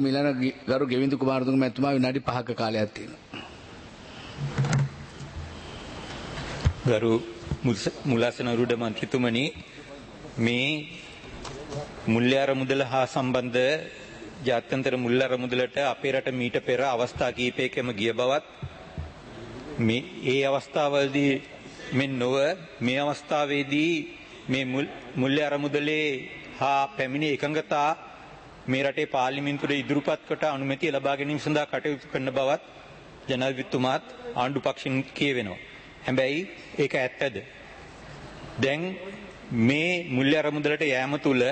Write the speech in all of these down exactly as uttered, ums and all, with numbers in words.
මිලන ගරු ගෙවින්දු කුමාරතුංග මැතිතුමා විනාඩි පහක කාලයක් තියෙනවා. ගරු මුලාසන රුඩ මන්ත්‍රීතුමනි, මේ මුල්‍ය අරමුදල හා සම්බන්ධ ජාත්‍යන්තර මුල්‍ය අරමුදලට අපේ රට මීට පෙර අවස්ථා කිහිපයකම ගිය බවත් මේ ඒ අවස්ථාවලදී මෙන් නොව මේ අවස්ථාවේදී මේ මුල්‍ය අරමුදලේ හා පැමිණි එකඟතා මේ රටේ පාර්ලිමේන්තුවේ ඉදිරිපත් කොට අනුමැතිය ලබා ගැනීම සඳහා කටයුතු කරන බවත් ජනාධිපතිතුමාත් ආණ්ඩු පක්ෂෙන් කියවෙනවා. හැබැයි ඒක ඇත්තද? දැන් මේ මුල්‍ය අරමුදලට යෑම තුළ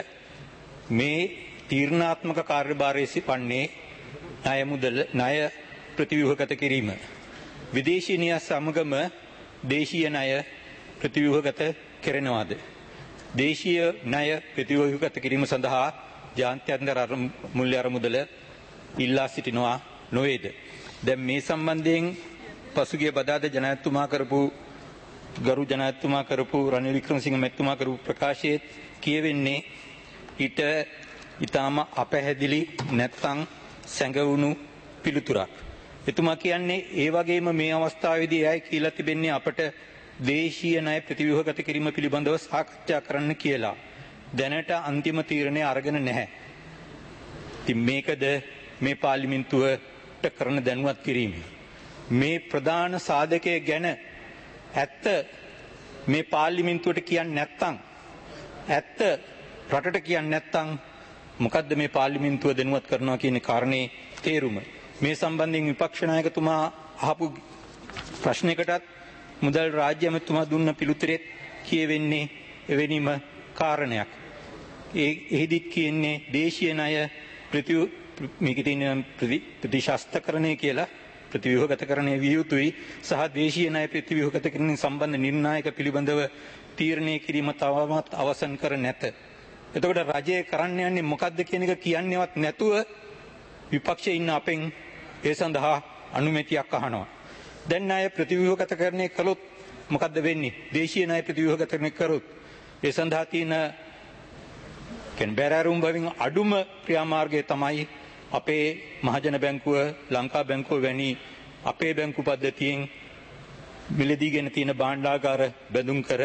මේ තීරණාත්මක කාර්යභාරය සිපන්නේ ණය මුදල ණය ප්‍රතිව්‍යුහගත කිරීම. විදේශීය ණය සමගම දේශීය ණය ප්‍රතිව්‍යුහගත කරනවාද? දේශීය ණය ප්‍රතිව්‍යුහගත කිරීම සඳහා ජාත්‍යන්තර මුල්‍ය අරමුදල ඉල්ලා සිටිනවා නොවේද? දැන් මේ සම්බන්ධයෙන් පසුගිය බදාද ජනාධිපතිතුමා කරපු ගරු ජනාධිපතිතුමා කරපු රනිල් වික්‍රමසිංහ මැතිතුමා කරපු ප්‍රකාශයේ කියවෙන්නේ ඊට ඊටාම අපැහැදිලි නැත්නම් සැඟවුණු පිළිතුරක්. එතුමා කියන්නේ ඒ වගේම මේ අවස්ථාවේදී එයයි කියලා තිබෙන්නේ අපට දේශීය ණය ප්‍රතිව්‍යුහගත කිරීම පිළිබඳව සාකච්ඡා කරන්න කියලා. දැනට අන්තිම තීරණය අරගෙන නැහැ. ඉතින් මේකද මේ පාර්ලිමේන්තුවට කරන දැනුවත් කිරීම. මේ ප්‍රධාන සාධකයේ ගැන ඇත්ත මේ පාර්ලිමේන්තුවට කියන්නේ නැත්නම් ඇත්ත රටට කියන්නේ නැත්නම් මොකද්ද මේ පාර්ලිමේන්තුව දැනුවත් කරනවා කියන කාරණේ තේරුම? මේ සම්බන්ධයෙන් විපක්ෂ නායකතුමා අහපු ප්‍රශ්නයකටත් මුදල් රාජ්‍ය ඇමතුමා දුන්න පිළිතුරෙත් කියවෙන්නේ එවැනිම කාරණයක්. ඒ එහිදී කියන්නේ දේශීය ණය ප්‍රති මේකේ තියෙන ප්‍රතිශාස්ත්‍රකරණය කියලා ප්‍රතිව්‍යුහගතකරණය විය යුතුයි සහ දේශීය ණය ප්‍රතිව්‍යුහගත කිරීම සම්බන්ධ නිර්ණායක පිළිබඳව තීරණය කිරීම තවමත් අවසන් කර නැත. එතකොට රජය කරන්න යන්නේ මොකද්ද කියන එක කියන්නේවත් නැතුව විපක්ෂයේ ඉන්න අපෙන් ඒ සඳහා අනුමැතියක් අහනවා. දැන් ණය ප්‍රතිව්‍යුහගතකරණය කළොත් මොකද්ද වෙන්නේ? දේශීය ණය ප්‍රතිව්‍යුහගතකරණය කරොත් ඒ සඳහා තියෙන කෙන් බැරෑරුම් බවින් අඩුම ක්‍රියාමාර්ගය තමයි අපේ මහජන බැංකුව ලංකා බැංකුව වැනි අපේ බැංකු පද්ධතියෙන් මිලදීගෙන තියෙන භාණ්ඩාගාර බැඳුම් කර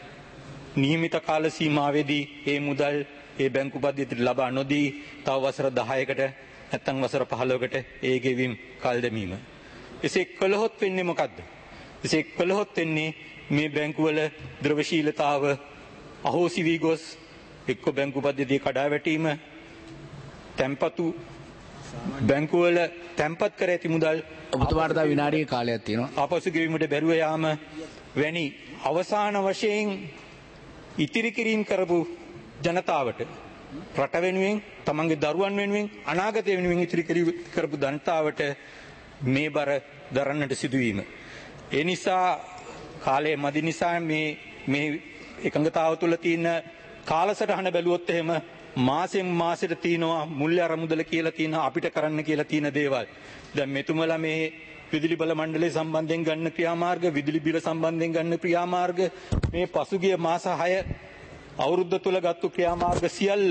නියමිත කාල සීමාවෙදී ඒ මුදල් ඒ බැංකු පද්ධතියට ලබා නොදී තව වසර දහයකට නැත්නම් වසර පහළොවකට ඒ ගෙවීම් කල් දැමීම. එසේ කළහොත් වෙන්නේ මොකද්ද? එසේ කළහොත් වෙන්නේ මේ බැංකුවල ද්‍රවශීලතාව අහෝසි වී ගොස් එක්ක බැංකු පද්ධතිය කඩා වැටීම තැන්පතු බැංකුවල තැන්පත් කර ඇති මුදල් ඔබතුමාට තව විනාඩියක කාලයක් තියෙනවා. ආපසු ගෙවීමට බැරුව යාම වැනි අවසාන වශයෙන් ඉතිරි කිරීම කරපු ජනතාවට රට වෙනුවෙන් තමන්ගේ දරුවන් වෙනුවෙන් අනාගතය වෙනුවෙන් ඉතිරි කරපු ජනතාවට මේ බර දරන්නට සිදුවීම. ඒ නිසා කාලය මදි නිසා මේ මේ එකඟතාව තුළ තියෙන කාලසටහන බැලුවොත් එහෙම මාසෙන් මාසෙට තියෙනවා මුල්‍ය අරමුදල කියලා තියෙන අපිට කරන්න කියලා තියෙන දේවල්. දැන් මෙතුමලා මේ විදුලි බල මණ්ඩලය සම්බන්ධයෙන් ගන්න ක්‍රියාමාර්ග, විදුලි බිල සම්බන්ධයෙන් ගන්න ක්‍රියාමාර්ග, මේ පසුගිය මාස හය අවුරුද්ද තුල ගත්තු ක්‍රියාමාර්ග සියල්ල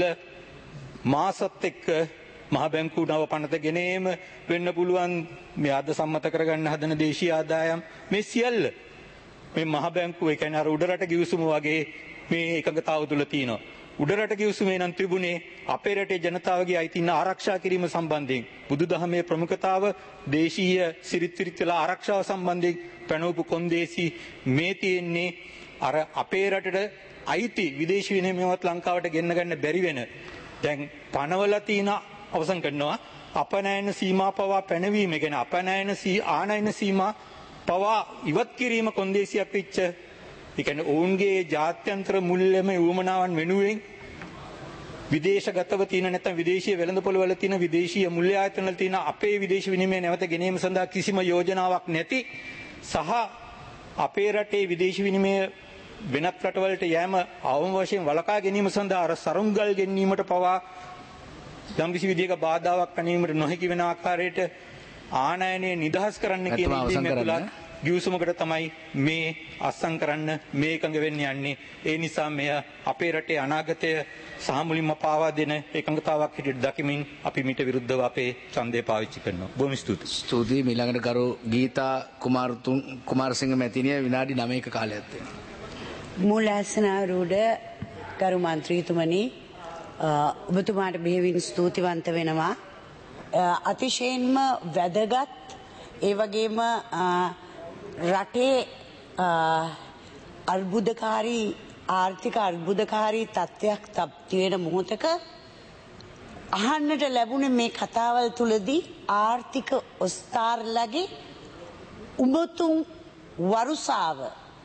මාසත් එක්ක මහ බැංකුව නව පනත ගෙනේම වෙන්න පුළුවන් මේ අද සම්මත කරගන්න හදන දේශීය ආදායම් මේ සියල්ල මේ මහ බැංකුව ඒ කියන්නේ අර උඩරට ගිවිසුම වගේ මේ එකඟතාව තුල තියෙනවා. උඩරට ගිවිසුමේ නම් තිබුණේ අපේ රටේ ජනතාවගේ අයිතීන් ආරක්ෂා කිරීම සම්බන්ධයෙන් බුදුදහමේ ප්‍රමුඛතාව දේශීය සිරිත් විරිත්වල ආරක්ෂාව සම්බන්ධයෙන් පැනවපු කොන්දේසි මේ තියෙන්නේ අර අපේ රටට අයිති විදේශී විනිමයවත් ලංකාවට ගෙන්න ගන්න බැරි වෙන දැන් පනවල තියෙන අවසන් කරනවා අපනයන සීමා පවා පැනවීම කියන අපනයන සී ආනයන සීමා පවා ඉවත් කිරීම කොන්දේසියක් වෙච්ච ඒ කියන්නේ ඔවුන්ගේ ජාත්‍යන්තර මුල්‍යම උවමනාවන් වෙනුවෙන් විදේශගතව තියෙන නැත්නම් විදේශීය වෙළඳපොළ වල තියෙන විදේශීය මුල්‍ය ආයතන වල තියෙන අපේ විදේශ විනිමය නැවත ගැනීම සඳහා කිසිම යෝජනාවක් නැති සහ අපේ රටේ විදේශ විනිමය වෙනත් රටවලට යෑම අවම වශයෙන් වළකා ගැනීම සඳහා අර සරුංගල් ගෙන්වීමට පවා යම්කිසි විදියක බාධාවක් පැනීමට නොහැකි වෙන ආකාරයට ආනයනය නිදහස් කරන්න කියන ඉල්ලීම තුළ ගිවිසුමකට තමයි මේ අත්සන් කරන්න මේ එකඟ වෙන්න යන්නේ. ඒ නිසා මෙය අපේ රටේ අනාගතය සහ මුලින්ම පාවා දෙන එකඟතාවක් හිටියට දකිමින් අපි මීට විරුද්ධව අපේ ඡන්දය පාවිච්චි කරනවා. බොහොම ස්තුතියි. ස්තුතියි. ඊළඟට ගරු ගීතා කුමාරතුං කුමාරසිංහ මැතිණිය විනාඩි නවයක කාලයක් තියෙනවා. මූලාසනාරූඪ ගරු මන්ත්‍රීතුමනි, ඔබතුමාට බෙහෙවින් ස්තුතිවන්ත වෙනවා. අතිශයින්ම වැදගත්, ඒ වගේම රටේ අර්බුදකාරී ආර්ථික අර්බුදකාරී තත්ත්වයක් තියෙන මොහොතක අහන්නට ලැබුණේ මේ කතාවල් තුලදී ආර්ථික ඔස්තාර්ලගේ උඹතුන් වරුසාව,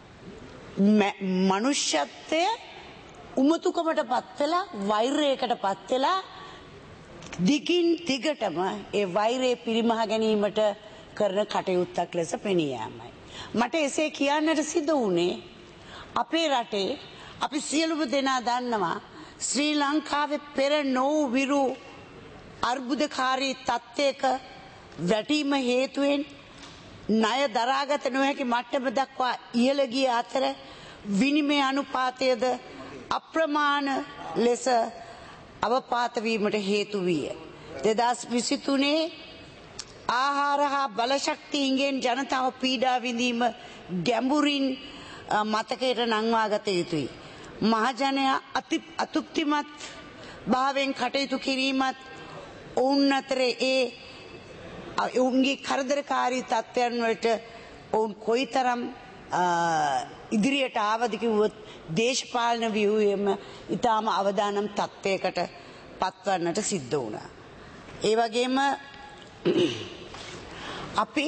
මනුෂ්‍යත්වය උමතුකමට පත් වෙලා වෛරයකට පත් වෙලා දිගින් දිගටම ඒ වෛරය පිරිමහ ගැනීමට කරන කටයුත්තක් ලෙස පෙනී යාමයි. මට එසේ කියන්නට සිදු වුණේ අපේ රටේ අපි සියලුම දෙනා දන්නවා ශ්‍රී ලංකාවේ පෙර නොවූ විරු අර්බුදකාරී තත්ත්වයක වැටීම හේතුවෙන් ණය දරාගත නොහැකි මට්ටම දක්වා ඉහළ ගිය අතර විනිමය අනුපාතයද අප්‍රමාණ ලෙස අවපාත වීමට හේතු විය. දෙදහස් විසිතුනේ ආහාර හා බලශක්තියින්ගෙන් ජනතාව පීඩා විඳීම ගැඹුරින් මතකයට නංවා ගත යුතුයි. මහජනයා අතෘප්තිමත් භාවයෙන් කටයුතු කිරීමත් ඔවුන් අතර ඒ ඔවුන්ගේ කරදරකාරී තත්ත්වයන් වලට ඔවුන් කොයිතරම් ඉදිරියට ආවද කිව්වොත් දේශපාලන ව්‍යුහයේම ඊටාම අවදානම් තත්ත්වයකට පත්වන්නට සිද්ධ වුණා. ඒ වගේම අපි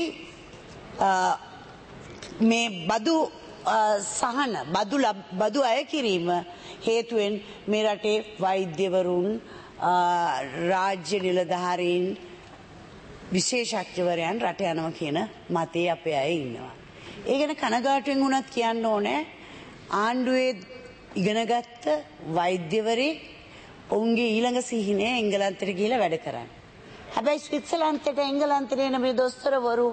මේ බදු සහන බදු බදු අය කිරීම හේතුවෙන් මේ රටේ වෛද්‍යවරුන්, රාජ්‍ය නිලධාරීන්, විශේෂඥවරයන් රට යනවා කියන මතයේ අපේ අය ඉන්නවා. ඒ ගැන කනගාටුවෙන් වුණත් කියන්න ඕනේ ආණ්ඩුවේ ඉගෙනගත්ත වෛද්‍යවරයෙක් ඔවුන්ගේ ඊළඟ සිහිනය එංගලන්තයට ගිහිලා වැඩ කරන්නේ. හැබැයි ස්විට්සර්ලන්තයට එංගලන්තයට එන මේ දොස්තරවරු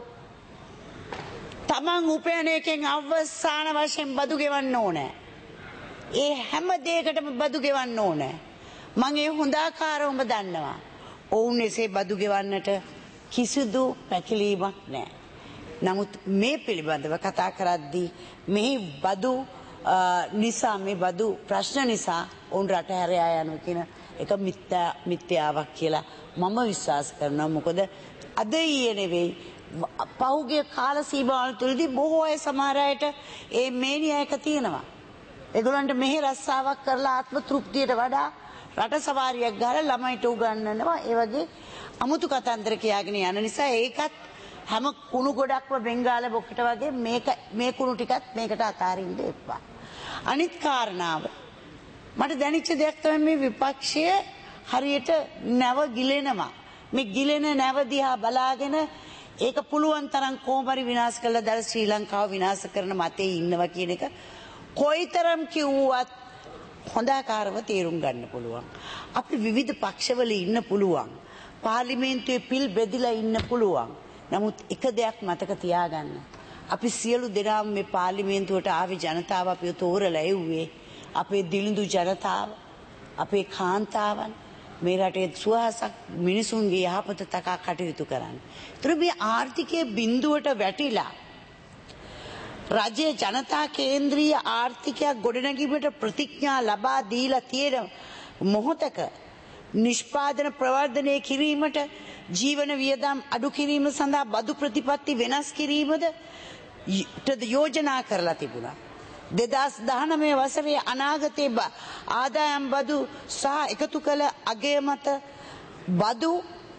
තමන් උපයන එකෙන් අවසාන වශයෙන් බදු ගෙවන්න ඕනේ. ඒ හැම දෙයකටම බදු ගෙවන්න ඕනේ. මම ඒ හොඳාකාරවම දන්නවා. ඔවුන් එසේ බදු ගෙවන්නට කිසිදු පැකිලීමක් නැහැ. නමුත් මේ පිළිබඳව කතා කරද්දී මේ බදු නිසා මේ බදු ප්‍රශ්න නිසා ඔවුන් රට හැරයා යනවා කියන එක මිත්‍යා මිත්‍යාවක් කියලා මම විශ්වාස කරනවා. මොකද අද ඊයේ නෙවෙයි පහුගිය කාල සීමාවල තුලදී බොහෝ අය සමහර අයට ඒ මේනියයක තියෙනවා. ඒගොල්ලන්ට මෙහි රස්සාවක් කරලා ආත්ම තෘප්තියට වඩා රට සවාරියක් ගහලා ළමයිට උගන්වනවා. ඒ වගේ අමුතු කතන්දර කියාගෙන යන නිසා ඒකත් හැම කුණු ගොඩක්ම බෙන්ගාල බොක්කට වගේ මේක මේ කුණු ටිකත් මේකට අතාරින්න එපා. අනිත් කාරණාව මට දැනෙච්ච දෙයක් තමයි මේ විපක්ෂය හරියට නැව ගිලෙනවා. මේ ගිලෙන නැව දිහා බලාගෙන ඒක පුළුවන් තරම් කොහොමරි විනාශ කළා දැන් ශ්‍රී ලංකාව විනාශ කරන මතේ ඉන්නවා කියන එක කොයිතරම් කිව්වත් හොඳාකාරව තේරුම් ගන්න පුළුවන්. අපි විවිධ පක්ෂවල ඉන්න පුළුවන්. පාර්ලිමේන්තුවේ පිල් බෙදිලා ඉන්න පුළුවන්. නමුත් එක දෙයක් මතක තියාගන්න. අපි සියලු දෙනාම මේ පාර්ලිමේන්තුවට ආවේ ජනතාව අපිව තෝරලා එව්වේ. අපේ දිලිඳු ජනතාව, අපේ කාන්තාවන් මේ රටේ සුවහසක් මිනිසුන්ගේ යහපත තකා කටයුතු කරන්න. ඒතර මේ ආර්ථිකයේ බිඳුවට වැටිලා රජයේ ජනතා කේන්ද්‍රීය ආර්ථිකයක් ගොඩනැගීමට ප්‍රතිඥා ලබා දීලා තියෙන මොහොතක නිෂ්පාදන ප්‍රවර්ධනය කිරීමට ජීවන වියදම් අඩු කිරීම සඳහා බදු ප්‍රතිපත්ති වෙනස් කිරීමද යෝජනා කරලා තිබුණා. දෙදහස් දහනවය වසරේ අනාගතයේ ආදායම් බදු සහ එකතු කළ අගය මත බදු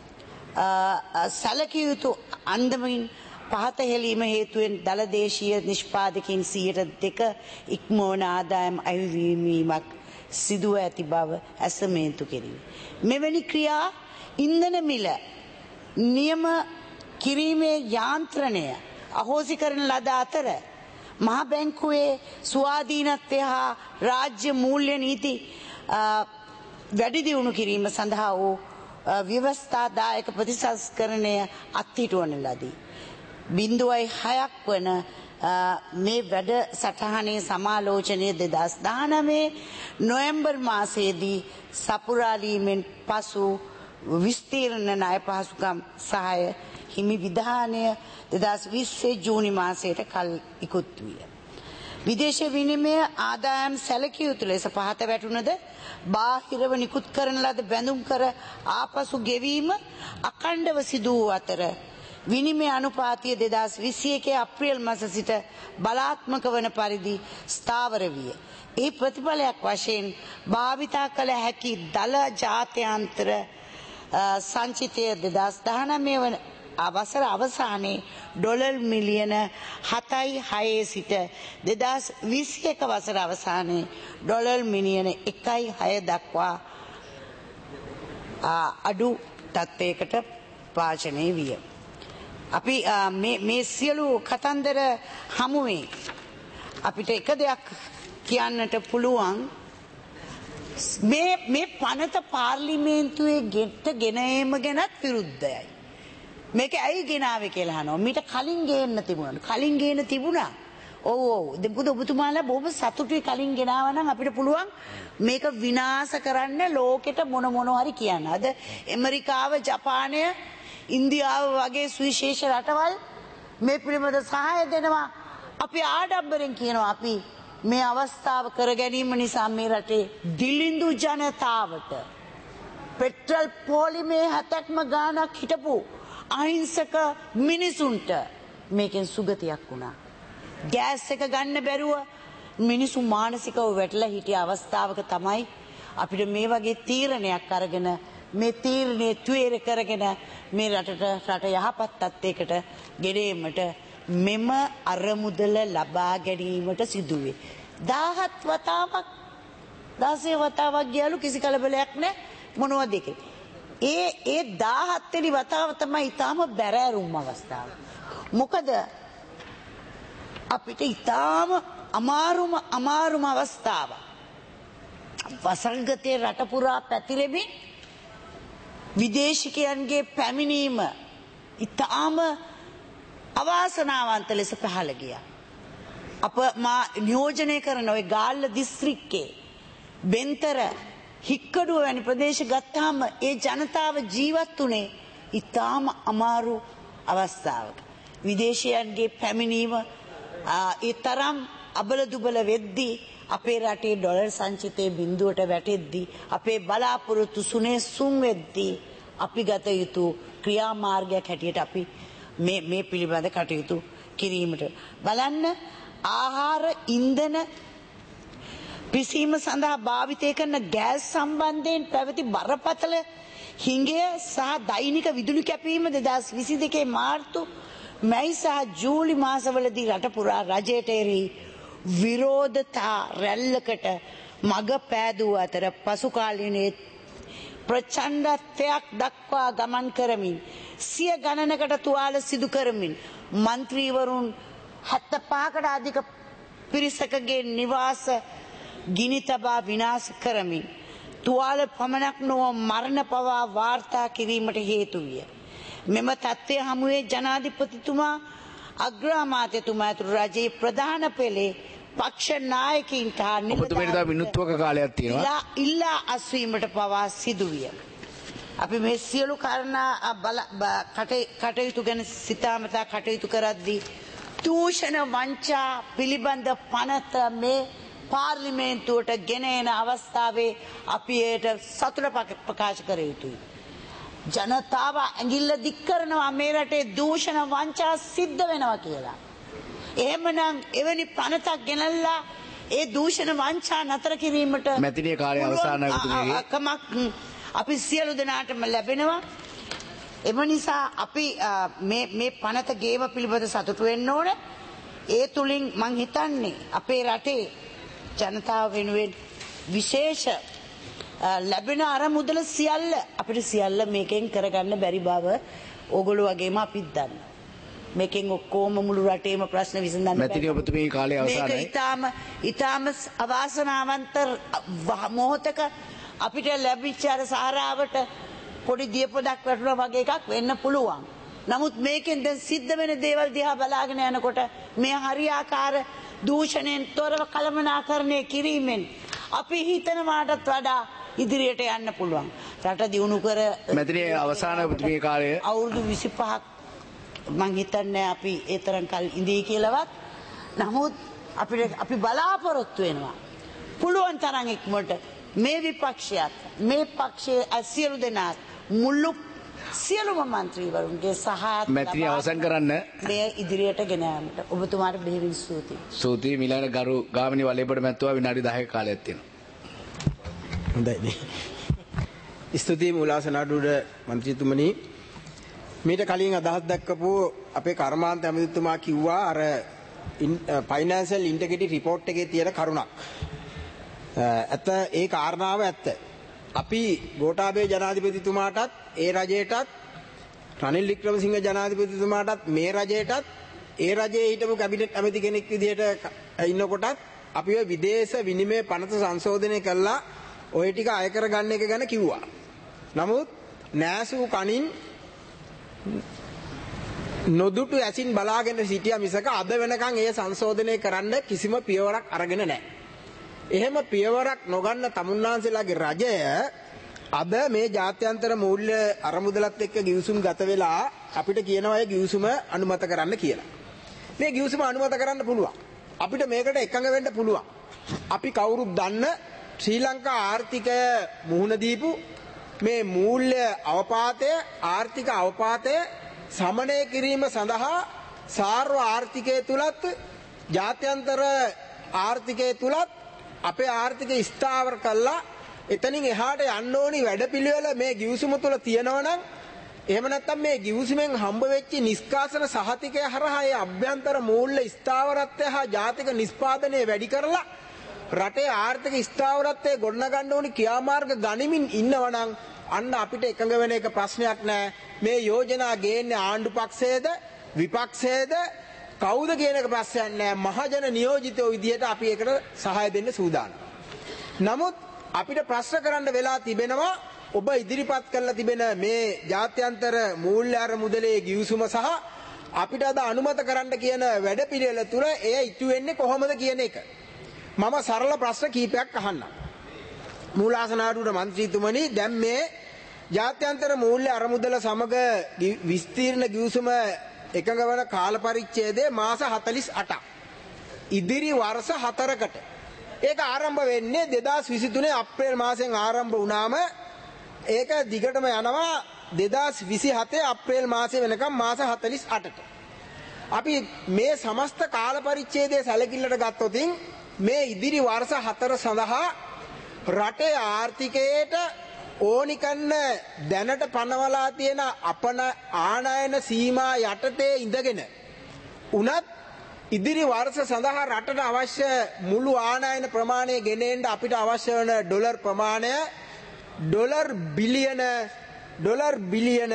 සැලකිය යුතු අන්දමින් පහත හෙලීම හේතුවෙන් දලදේශීය නිෂ්පාදකයින් සියයට දෙක ඉක්මවන ආදායම් අයවීමක් සිදුව ඇති බව ඇසමේන්තු කෙරිණි. මෙවැනි ක්‍රියා ඉන්ධන මිල නියම කිරීමේ යාන්ත්‍රණය අහෝසි කරන ලද අතර මහ බැංකුවේ ස්වාධීනත්වය හා රාජ්‍ය මූල්‍ය නීති වැඩි දියුණු කිරීම සඳහා වූ ව්‍යවස්ථාදායක ප්‍රතිසංස්කරණය අත්හිටුවන ලදී. බිඳුවයි හයක් වන මේ වැඩ සටහනේ සමාලෝචනය දෙදස් දානමේ නොවැම්බර් මාසයේදී සපුරාලීමෙන් පසු විස්තීර්ණ ණය පහසුකම් සහාය හිමි විධානය දෙදස් විස්සේ ජූනි මාසයට කල් ඉකුත් විය. විදේශ විනිමය ආදායම් සැලකිය යුතු ලෙස පහත වැටුණද බාහිරව නිකුත් කරන ලද බැඳුම් කර ආපසු ගෙවීම අඛණ්ඩව සිදු වූ අතර විනිමය අනුපාතය දෙදස් විසිඑකේ අප්‍රේල් මාස සිට බලාත්මක වන පරිදි ස්ථාවර විය. ඒ ප්‍රතිඵලයක් වශයෙන් භාවිතා කළ හැකි දල ජාත්‍යන්තර සංචිතය දෙදස් දහනවය වන අවසර අවසානයේ ඩොලර් මිලියන හතයි හයේ සිට දෙදස් විසිඑක වසර අවසානයේ ඩොලර් මිලියන එකයි හය දක්වා අඩු තත්ත්වයකට පාචනය විය. අපි මේ සියලු කතන්දර හමුවේ අපිට එක දෙයක් කියන්නට පුළුවන්. මේ මේ පනත පාර්ලිමේන්තුවේ ගෙට ගෙන ඒම ගැනත් විරුද්ධයයි. මේක ඇයි ගෙනාවේ කියලා අහනවා. මීට කලින් ගේන්න තිබුණා. කලින් ගේන්න තිබුණා. ඔව් ඔව්. දෙපුත ඔබතුමාලා බොහොම සතුටුයි කලින් ගෙනාවා නම් අපිට පුළුවන් මේක විනාශ කරන්න ලෝකෙට මොන මොන හරි කියන්න. අද ඇමරිකාව, ජපානය, ඉන්දියාව වගේ සුවිශේෂ රටවල් මේ පිළිබඳ සහාය දෙනවා. අපි ආඩම්බරෙන් කියනවා අපි මේ අවස්ථාව කර ගැනීම නිසා මේ රටේ දිලිඳු ජනතාවට පෙට්‍රල් පොලිමේ හතක්ම ගාණක් හිටපු අහිංසක මිනිසුන්ට මේකෙන් සුගතියක් වුණා. ගෑස් එක ගන්න බැරුව මිනිසු මානසිකව වැටලා හිටිය අවස්ථාවක තමයි අපිට මේ වගේ තීරණයක් අරගෙන මේ තීරණය තුයර කරගෙන මේ රටට රට යහපත් තත්ත්වයකට ගෙනීමට මෙම අරමුදල ලබා ගැනීමට සිදුවේ. දහහත් වතාවක් දහසේ වතාවක් ගියලු කිසි කලබලයක් නැහැ මොනවද ඒකේ. ඒ ඒ දහහත් වෙනි වතාව තමයි ඊටාම බැරෑරුම් අවස්ථාව. මොකද අපිට ඊටාම අමාරුම අමාරුම අවස්ථාව. වසංගතයේ රට පුරා පැතිරෙමින් විදේශිකයන්ගේ පැමිණීම ඊටාම අවාසනාවන්ත ලෙස පහළ ගියා. අප මා නියෝජනය කරන ওই ගාල්ල දිස්ත්‍රික්කයේ බෙන්තර හික්කඩුව වැනි ප්‍රදේශ ගත්තාම ඒ ජනතාව ජීවත් වුණේ ඊටාම අමාරු අවස්ථාවක. විදේශියන්ගේ පැමිණීම ඒ තරම් අබල දුබල වෙද්දී අපේ රටේ ඩොලර් සංචිතයේ බිඳුවට වැටෙද්දී අපේ බලාපොරොත්තු සුනේ සුන් වෙද්දී අපි ගත යුතු ක්‍රියාමාර්ගයක් හැටියට අපි මේ මේ පිළිබඳ කටයුතු කිරීමට බලන්න. ආහාර ඉන්ධන පිසීම සඳහා භාවිතය කරන ගෑස් සම්බන්ධයෙන් පැවති බරපතල හිඟය සහ දෛනික විදුලි කැපීම දෙදස් විසි දෙකේ මාර්තු මැයි සහ ජූලි මාසවලදී රට පුරා රජයට එරෙහි විරෝධතා රැල්ලකට මඟ පෑදූ අතර පසු කාලීනයේ ප්‍රචණ්ඩත්වයක් දක්වා ගමන් කරමින් සිය ගණනකට තුවාල සිදු කරමින් මන්ත්‍රීවරුන් හැත්තෑපහකට අධික පිරිසකගේ නිවාස ගිනි තබා විනාශ කරමින් තුවාල පමණක් නොව මරණ පවා වාර්තා කිරීමට හේතු විය. මෙම තත්ත්වය හමුවේ ජනාධිපතිතුමා අග්‍රාමාත්‍යතුමා ඇතුළු රජයේ ප්‍රධාන පෙළේ පක්ෂ නායකයින්ට ඔබතුමීට තව මිනිත්තුවක කාලයක් තියෙනවා. ඉල්ලා අස්වීමට පවා සිදුවිය. අපි මේ සියලු කාරණා කටයුතු ගැන සිතාමතා කටයුතු කරද්දී දූෂණ වංචා පිළිබඳ පනත මේ පාර්ලිමේන්තුවට ගෙන එන අවස්ථාවේ අපි ඒට සතුට ප්‍රකාශ කර යුතුයි. ජනතාව ඇඟිල්ල දික් කරනවා මේ රටේ දූෂණ වංචා සිද්ධ වෙනවා කියලා. එහෙමනම් එවැනි පනතක් ගෙනල්ලා ඒ දූෂණ වංචා නතර කිරීමට මැතිනිය කාලය අවසානයි ඔබතුමීගේ. කමක් අපි සියලු දෙනාටම ලැබෙනවා. එම නිසා අපි මේ මේ පනත ගේම පිළිබඳ සතුටු වෙන්න ඕනේ. ඒ තුලින් මං හිතන්නේ අපේ රටේ ජනතාව වෙනුවෙන් විශේෂ ලැබෙන අරමුදල සියල්ල අපිට සියල්ල මේකෙන් කරගන්න බැරි බව ඕගොල්ලෝ වගේම අපිත් දන්නවා. මේකෙන් ඔක්කොම මුළු රටේම ප්‍රශ්න විසඳන්න බැහැ. මැතිනිය ඔබතුමීගේ කාලය අවසానයි. මේක ඊටාම ඊටාම අවාසනාවන්ත මොහොතක අපිට ලැබිච්ච අර සාරාවට පොඩි දියපොදක් වැටුණා වගේ එකක් වෙන්න පුළුවන්. නමුත් මේකෙන් දැන් සිද්ධ වෙන දේවල් දිහා බලාගෙන යනකොට මේ හරියාකාර දූෂණයෙන් තොරව කළමනාකරණය කිරීමෙන් අපි හිතනවාටත් වඩා ඉදිරියට යන්න පුළුවන්. රට දියුණු කර මැතිණිය අවසාන මේ කාලය අවුරුදු විසිපහක් මං හිතන්නේ අපි ඒ තරම් කල් ඉඳී කියලාවත්. නමුත් අපිට අපි බලාපොරොත්තු වෙනවා පුළුවන් තරම් ඉක්මනට මේ විපක්ෂයත් මේ පක්ෂයේ සියලු දෙනා මුළු සියලුම മന്ത്രിවරුන්ගේ සහාය මැතිණිය අවසන් කරන්න මේ ඉදිරියට ගෙන යාමට ඔබතුමාට බෙහෙවින් ස්තුතියි. ස්තුතියි මිලන ගරු ගාමිණී වලේපොඩ මැතිතුමා විනාඩි දහක කාලයක් තියෙනවා. හොඳයි. ස්තුතියි මුලාසන අඩුඩ මන්ත්‍රීතුමනි. මීට කලින් අදහස් දක්වපු අපේ කර්මාන්ත ඇමතිතුමා කිව්වා අර ෆයිනෑන්ෂල් ඉන්ටෙග්‍රිටි රිපෝට් එකේ තියෙන කරුණක්. ඇත්ත ඒ කාරණාව ඇත්ත. අපි ගෝඨාභය ජනාධිපතිතුමාටත් ඒ රජයටත් රනිල් වික්‍රමසිංහ ජනාධිපතිතුමාටත් මේ රජයටත් ඒ රජයේ හිටපු කැබිනට් ඇමති කෙනෙක් විදිහට ඉන්නකොටත් අපි ඔය විදේශ විනිමය පනත සංශෝධනය කළා ඔය ටික අය කර ගන්න එක ගැන කිව්වා. නමුත් නෑසූ කනින් නොදුටු ඇසින් බලාගෙන සිටියා මිසක අද වෙනකන් ඒ සංශෝධනය කරන්න කිසිම පියවරක් අරගෙන නැහැ. එහෙම පියවරක් නොගන්න තමුන්නාන්සේලාගේ රජය අද මේ ජාත්‍යන්තර මූල්‍ය අරමුදලත් එක්ක ගිවිසුම් ගත වෙලා අපිට කියනවා ඒ ගිවිසුම අනුමත කරන්න කියලා. මේ ගිවිසුම අනුමත කරන්න පුළුවන්. අපිට මේකට එකඟ වෙන්න පුළුවන්. අපි කවුරුත් දන්න ශ්‍රී ලංකා ආර්ථිකය මුහුණ දීපු මේ මූල්‍ය අවපාතය ආර්ථික අවපාතය සමනය කිරීම සඳහා සාර්ව ආර්ථිකය තුලත් ජාත්‍යන්තර ආර්ථිකය තුලත් අපේ ආර්ථිකය ස්ථාවර කළා එතනින් එහාට යන්න ඕනි වැඩපිළිවෙල මේ ගිවිසුම තුල තියෙනවා නම් එහෙම නැත්නම් මේ ගිවිසුමෙන් හම්බ වෙච්ච නිෂ්කාසන සහතිකය හරහා ඒ අභ්‍යන්තර මූල්‍ය ස්ථාවරත්වය හා ජාතික නිෂ්පාදනය වැඩි කරලා රටේ ආර්ථික ස්ථාවරත්වය ගොඩනගන්න ඕනි ක්‍රියාමාර්ග ගනිමින් ඉන්නවා නම් අන්න අපිට එකඟ වෙන එක ප්‍රශ්නයක් නෑ. මේ යෝජනා ගේන්නේ ආණ්ඩු පක්ෂයේද විපක්ෂයේද කවුද කියන එක ප්‍රශ්නයක් නෑ. මහජන නියෝජිතෝ විදියට අපි ඒකට සහාය දෙන්න සූදානම්. නමුත් අපිට ප්‍රශ්න කරන්න වෙලා තිබෙනවා ඔබ ඉදිරිපත් කරලා තිබෙන මේ ජාත්‍යන්තර මූල්‍ය අරමුදලේ ගිවිසුම සහ අපිට අද අනුමත කරන්න කියන වැඩපිළිවෙල තුල එය ඉටු වෙන්නේ කොහොමද කියන එක. මම සරල ප්‍රශ්න කීපයක් අහන්නම්. මූලාසනාරූඪ මන්ත්‍රීතුමනි දැන් මේ ජාත්‍යන්තර මූල්‍ය අරමුදල සමග විස්තීර්ණ ගිවිසුම එකඟ වන කාල පරිච්ඡේදය මාස හතළිස් අටක්. ඉදිරි වර්ෂ හතරකට. ඒක ආරම්භ වෙන්නේ දෙදාස් විසිතුනේ අප්‍රේල් මාසෙන් ආරම්භ වුණාම ඒක දිගටම යනවා දෙදාස් විසිහතේ අප්‍රේල් මාසෙ වෙනකම් මාස හතළිස් අටට. අපි මේ සමස්ත කාල පරිච්ඡේදය සැලකිල්ලට ගත්තොත් මේ ඉදිරි වර්ෂ හතර සඳහා රටේ ආර්ථිකයට ඕනි කරන දැනට පනවලා තියෙන අපන ආනයන සීමා යටතේ ඉඳගෙන උනත් ඉදිරි වර්ෂ සඳහා රටට අවශ්‍ය මුළු ආනයන ප්‍රමාණය ගෙනෙන්න අපිට අවශ්‍ය වන ඩොලර් ප්‍රමාණය ඩොලර් බිලියන ඩොලර් බිලියන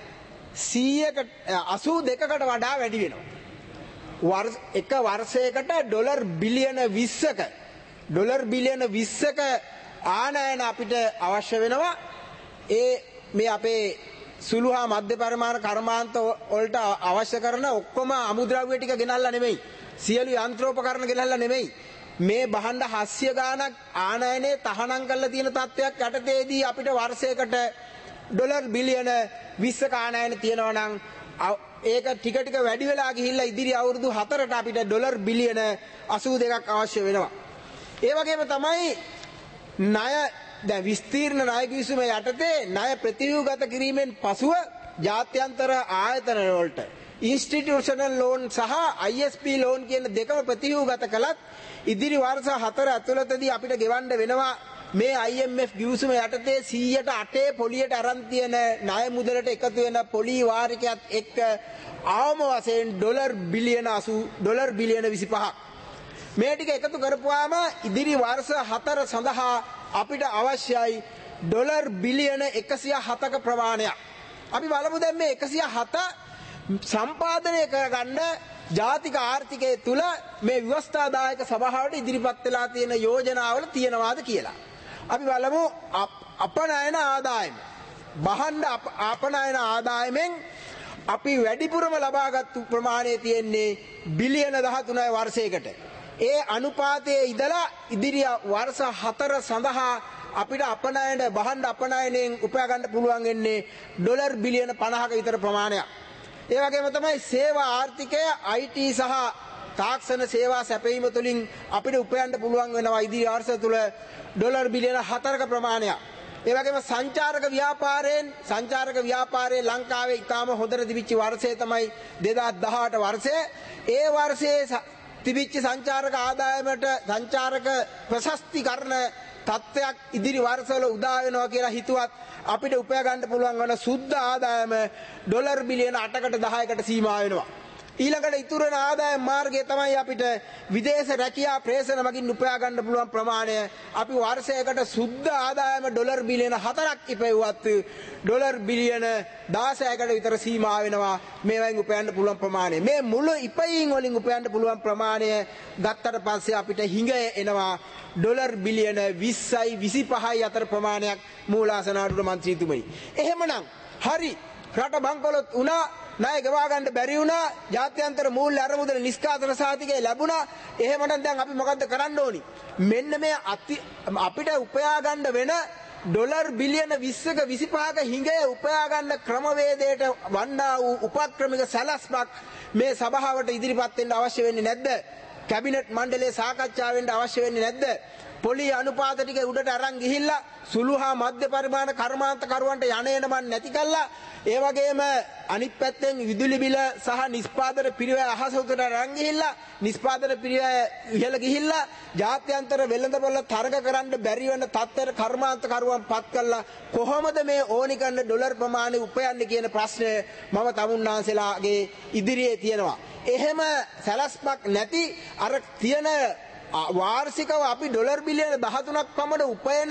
සීයකට අසූ දෙකකට වඩා වැඩි වෙනවා. වර්ෂ එක වර්ෂයකට ඩොලර් බිලියන විස්සක ඩොලර් බිලියන විස්සක ආනයන අපිට අවශ්‍ය වෙනවා. ඒ මේ අපේ සුළු හා මධ්‍ය පරිමාණ කර්මාන්ත වලට අවශ්‍ය කරන ඔක්කොම අමුද්‍රව්‍ය ටික ගෙනල්ලා නෙමෙයි. සියලු යන්ත්‍රෝපකරණ ගෙනල්ලා නෙමෙයි. මේ බහණ්ඩ හස්සිය ගාණක් ආනයනයේ තහනම් කරලා තියෙන තත්ත්වයක් යටතේදී අපිට වර්ෂයකට ඩොලර් බිලියන විස්සක ආනයන තියෙනවා නම් ඒක ටික ටික වැඩි වෙලා ගිහිල්ලා ඉදිරි අවුරුදු හතරට අපිට ඩොලර් බිලියන අසූ දෙකක් අවශ්‍ය වෙනවා. ඒ වගේම තමයි ණය දැන් විස්තීර්ණ ණය කිවිසුම යටතේ ණය ප්‍රතිව්‍යුහගත කිරීමෙන් පසුව ජාත්‍යන්තර ආයතන වලට ඉන්ස්ටිටියුෂනල් ලෝන් සහ I S P ලෝන් කියන දෙකම ප්‍රතිව්‍යුහගත කළත් ඉදිරි වර්ෂ හතර ඇතුළතදී අපිට ගෙවන්න වෙනවා මේ I M F ගිවිසුම යටතේ සීයට අටේ පොලියට අරන් තියෙන ණය මුදලට එකතු වෙන පොලි වාරිකයත් එක්ක ආවම වශයෙන් ඩොලර් බිලියන අසූ ඩොලර් බිලියන විසිපහක් මේ ටික එකතු කරපුවාම ඉදිරි වර්ෂ හතර සඳහා අපිට අවශ්‍යයි ඩොලර් බිලියන එකසිය හතක ප්‍රමාණයක්. අපි බලමු දැන් මේ එකසිය හත සම්පාදනය කරගන්න ජාතික ආර්ථිකයේ තුල මේ ව්‍යවස්ථාදායක සභාවට ඉදිරිපත් වෙලා තියෙන යෝජනාවල තියෙනවාද කියලා. අපි බලමු අපනයන ආදායම. බහණ්ඩ අපනයන ආදායමෙන් අපි වැඩිපුරම ලබාගත්තු ප්‍රමාණය තියෙන්නේ බිලියන දහතුනයි වර්ෂයකට. ඒ අනුපාතයේ ඉඳලා ඉදිරි වර්ෂ හතර සඳහා අපිට අපනයන බහන්න අපනයනෙන් උපයා ගන්න පුළුවන් වෙන්නේ ඩොලර් බිලියන පනහක විතර ප්‍රමාණයක්. ඒ වගේම තමයි සේවා ආර්ථිකය I T සහ තාක්ෂණ සේවා සැපයීම තුළින් අපිට උපයන්න පුළුවන් වෙනවා ඉදිරි වර්ෂ තුල ඩොලර් බිලියන හතරක ප්‍රමාණයක්. ඒ වගේම සංචාරක ව්‍යාපාරයෙන් සංචාරක ව්‍යාපාරයේ ලංකාවේ ඉතාම හොඳට තිබිච්ච වර්ෂය තමයි දෙදාස් දහඅට වර්ෂය. ඒ වර්ෂයේ තිබිච්ච සංචාරක ආදායමට සංචාරක ප්‍රශස්තිකරණ තත්ත්වයක් ඉදිරි වර්ෂවල උදා වෙනවා කියලා හිතුවත් අපිට උපයා ගන්න පුළුවන් වන සුද්ධ ආදායම ඩොලර් බිලියන අටකට දහයකට සීමා වෙනවා. ඊළඟට ඉතුරු වෙන ආදායම් මාර්ගය තමයි අපිට විදේශ රැකියා ප්‍රේෂණ මගින් උපයා ගන්න පුළුවන් ප්‍රමාණය. අපි වර්ෂයකට සුද්ධ ආදායම ඩොලර් බිලියන හතරක් ඉපෙව්වත් ඩොලර් බිලියන දහසයකට විතර සීමා වෙනවා මේවෙන් උපයන්න පුළුවන් ප්‍රමාණය. මේ මුළු ඉපයීම් වලින් උපයන්න පුළුවන් ප්‍රමාණය ගත්තට පස්සේ අපිට හිඟ එනවා ඩොලර් බිලියන විස්සයි විසිපහයි අතර ප්‍රමාණයක් මූලාසන ආණ්ඩුවේ මන්ත්‍රීතුමනි. එහෙමනම් හරි රට බංකොලොත් වුණා ණය ගෙවා ගන්න බැරි වුණා ජාත්‍යන්තර මූල්‍ය අරමුදල නිෂ්කාසන සහතිකය ලැබුණා. එහෙමනම් දැන් අපි මොකද්ද කරන්න ඕනි? මෙන්න මේ අපිට උපයා ගන්න වෙන ඩොලර් බිලියන විස්සක විසිපහක හිඟය උපයා ගන්න ක්‍රමවේදයට වන්නා වූ උපක්‍රමික සැලැස්මක් මේ සභාවට ඉදිරිපත් වෙන්න අවශ්‍ය වෙන්නේ නැද්ද? කැබිනට් මණ්ඩලයේ සාකච්ඡා වෙන්න අවශ්‍ය වෙන්නේ නැද්ද? පොලි අනුපාත ටික උඩට අරන් ගිහිල්ලා සුළු හා මධ්‍ය පරිමාණ කර්මාන්ත කරුවන්ට යන්නේන මන් නැති කළා. ඒ වගේම අනිත් පැත්තෙන් විදුලි බිල සහ නිෂ්පාදන පිරිවැය අහස උඩට අරන් ගිහිල්ලා නිෂ්පාදන පිරිවැය ඉහළ ගිහිල්ලා ජාත්‍යන්තර වෙළඳපොළ තරග කරන්න බැරි වෙන තත්ත්වයට කර්මාන්ත කරුවන් පත් කළා. කොහොමද මේ ඕනි කරන ඩොලර් ප්‍රමාණය උපයන්නේ කියන ප්‍රශ්නය මම තමුන්නාන්සලාගේ ඉදිරියේ තියෙනවා. එහෙම සැලැස්මක් නැති අර තියෙන වාර්ෂිකව අපි ඩොලර් බිලියන දහතුනක් පමණ උපයන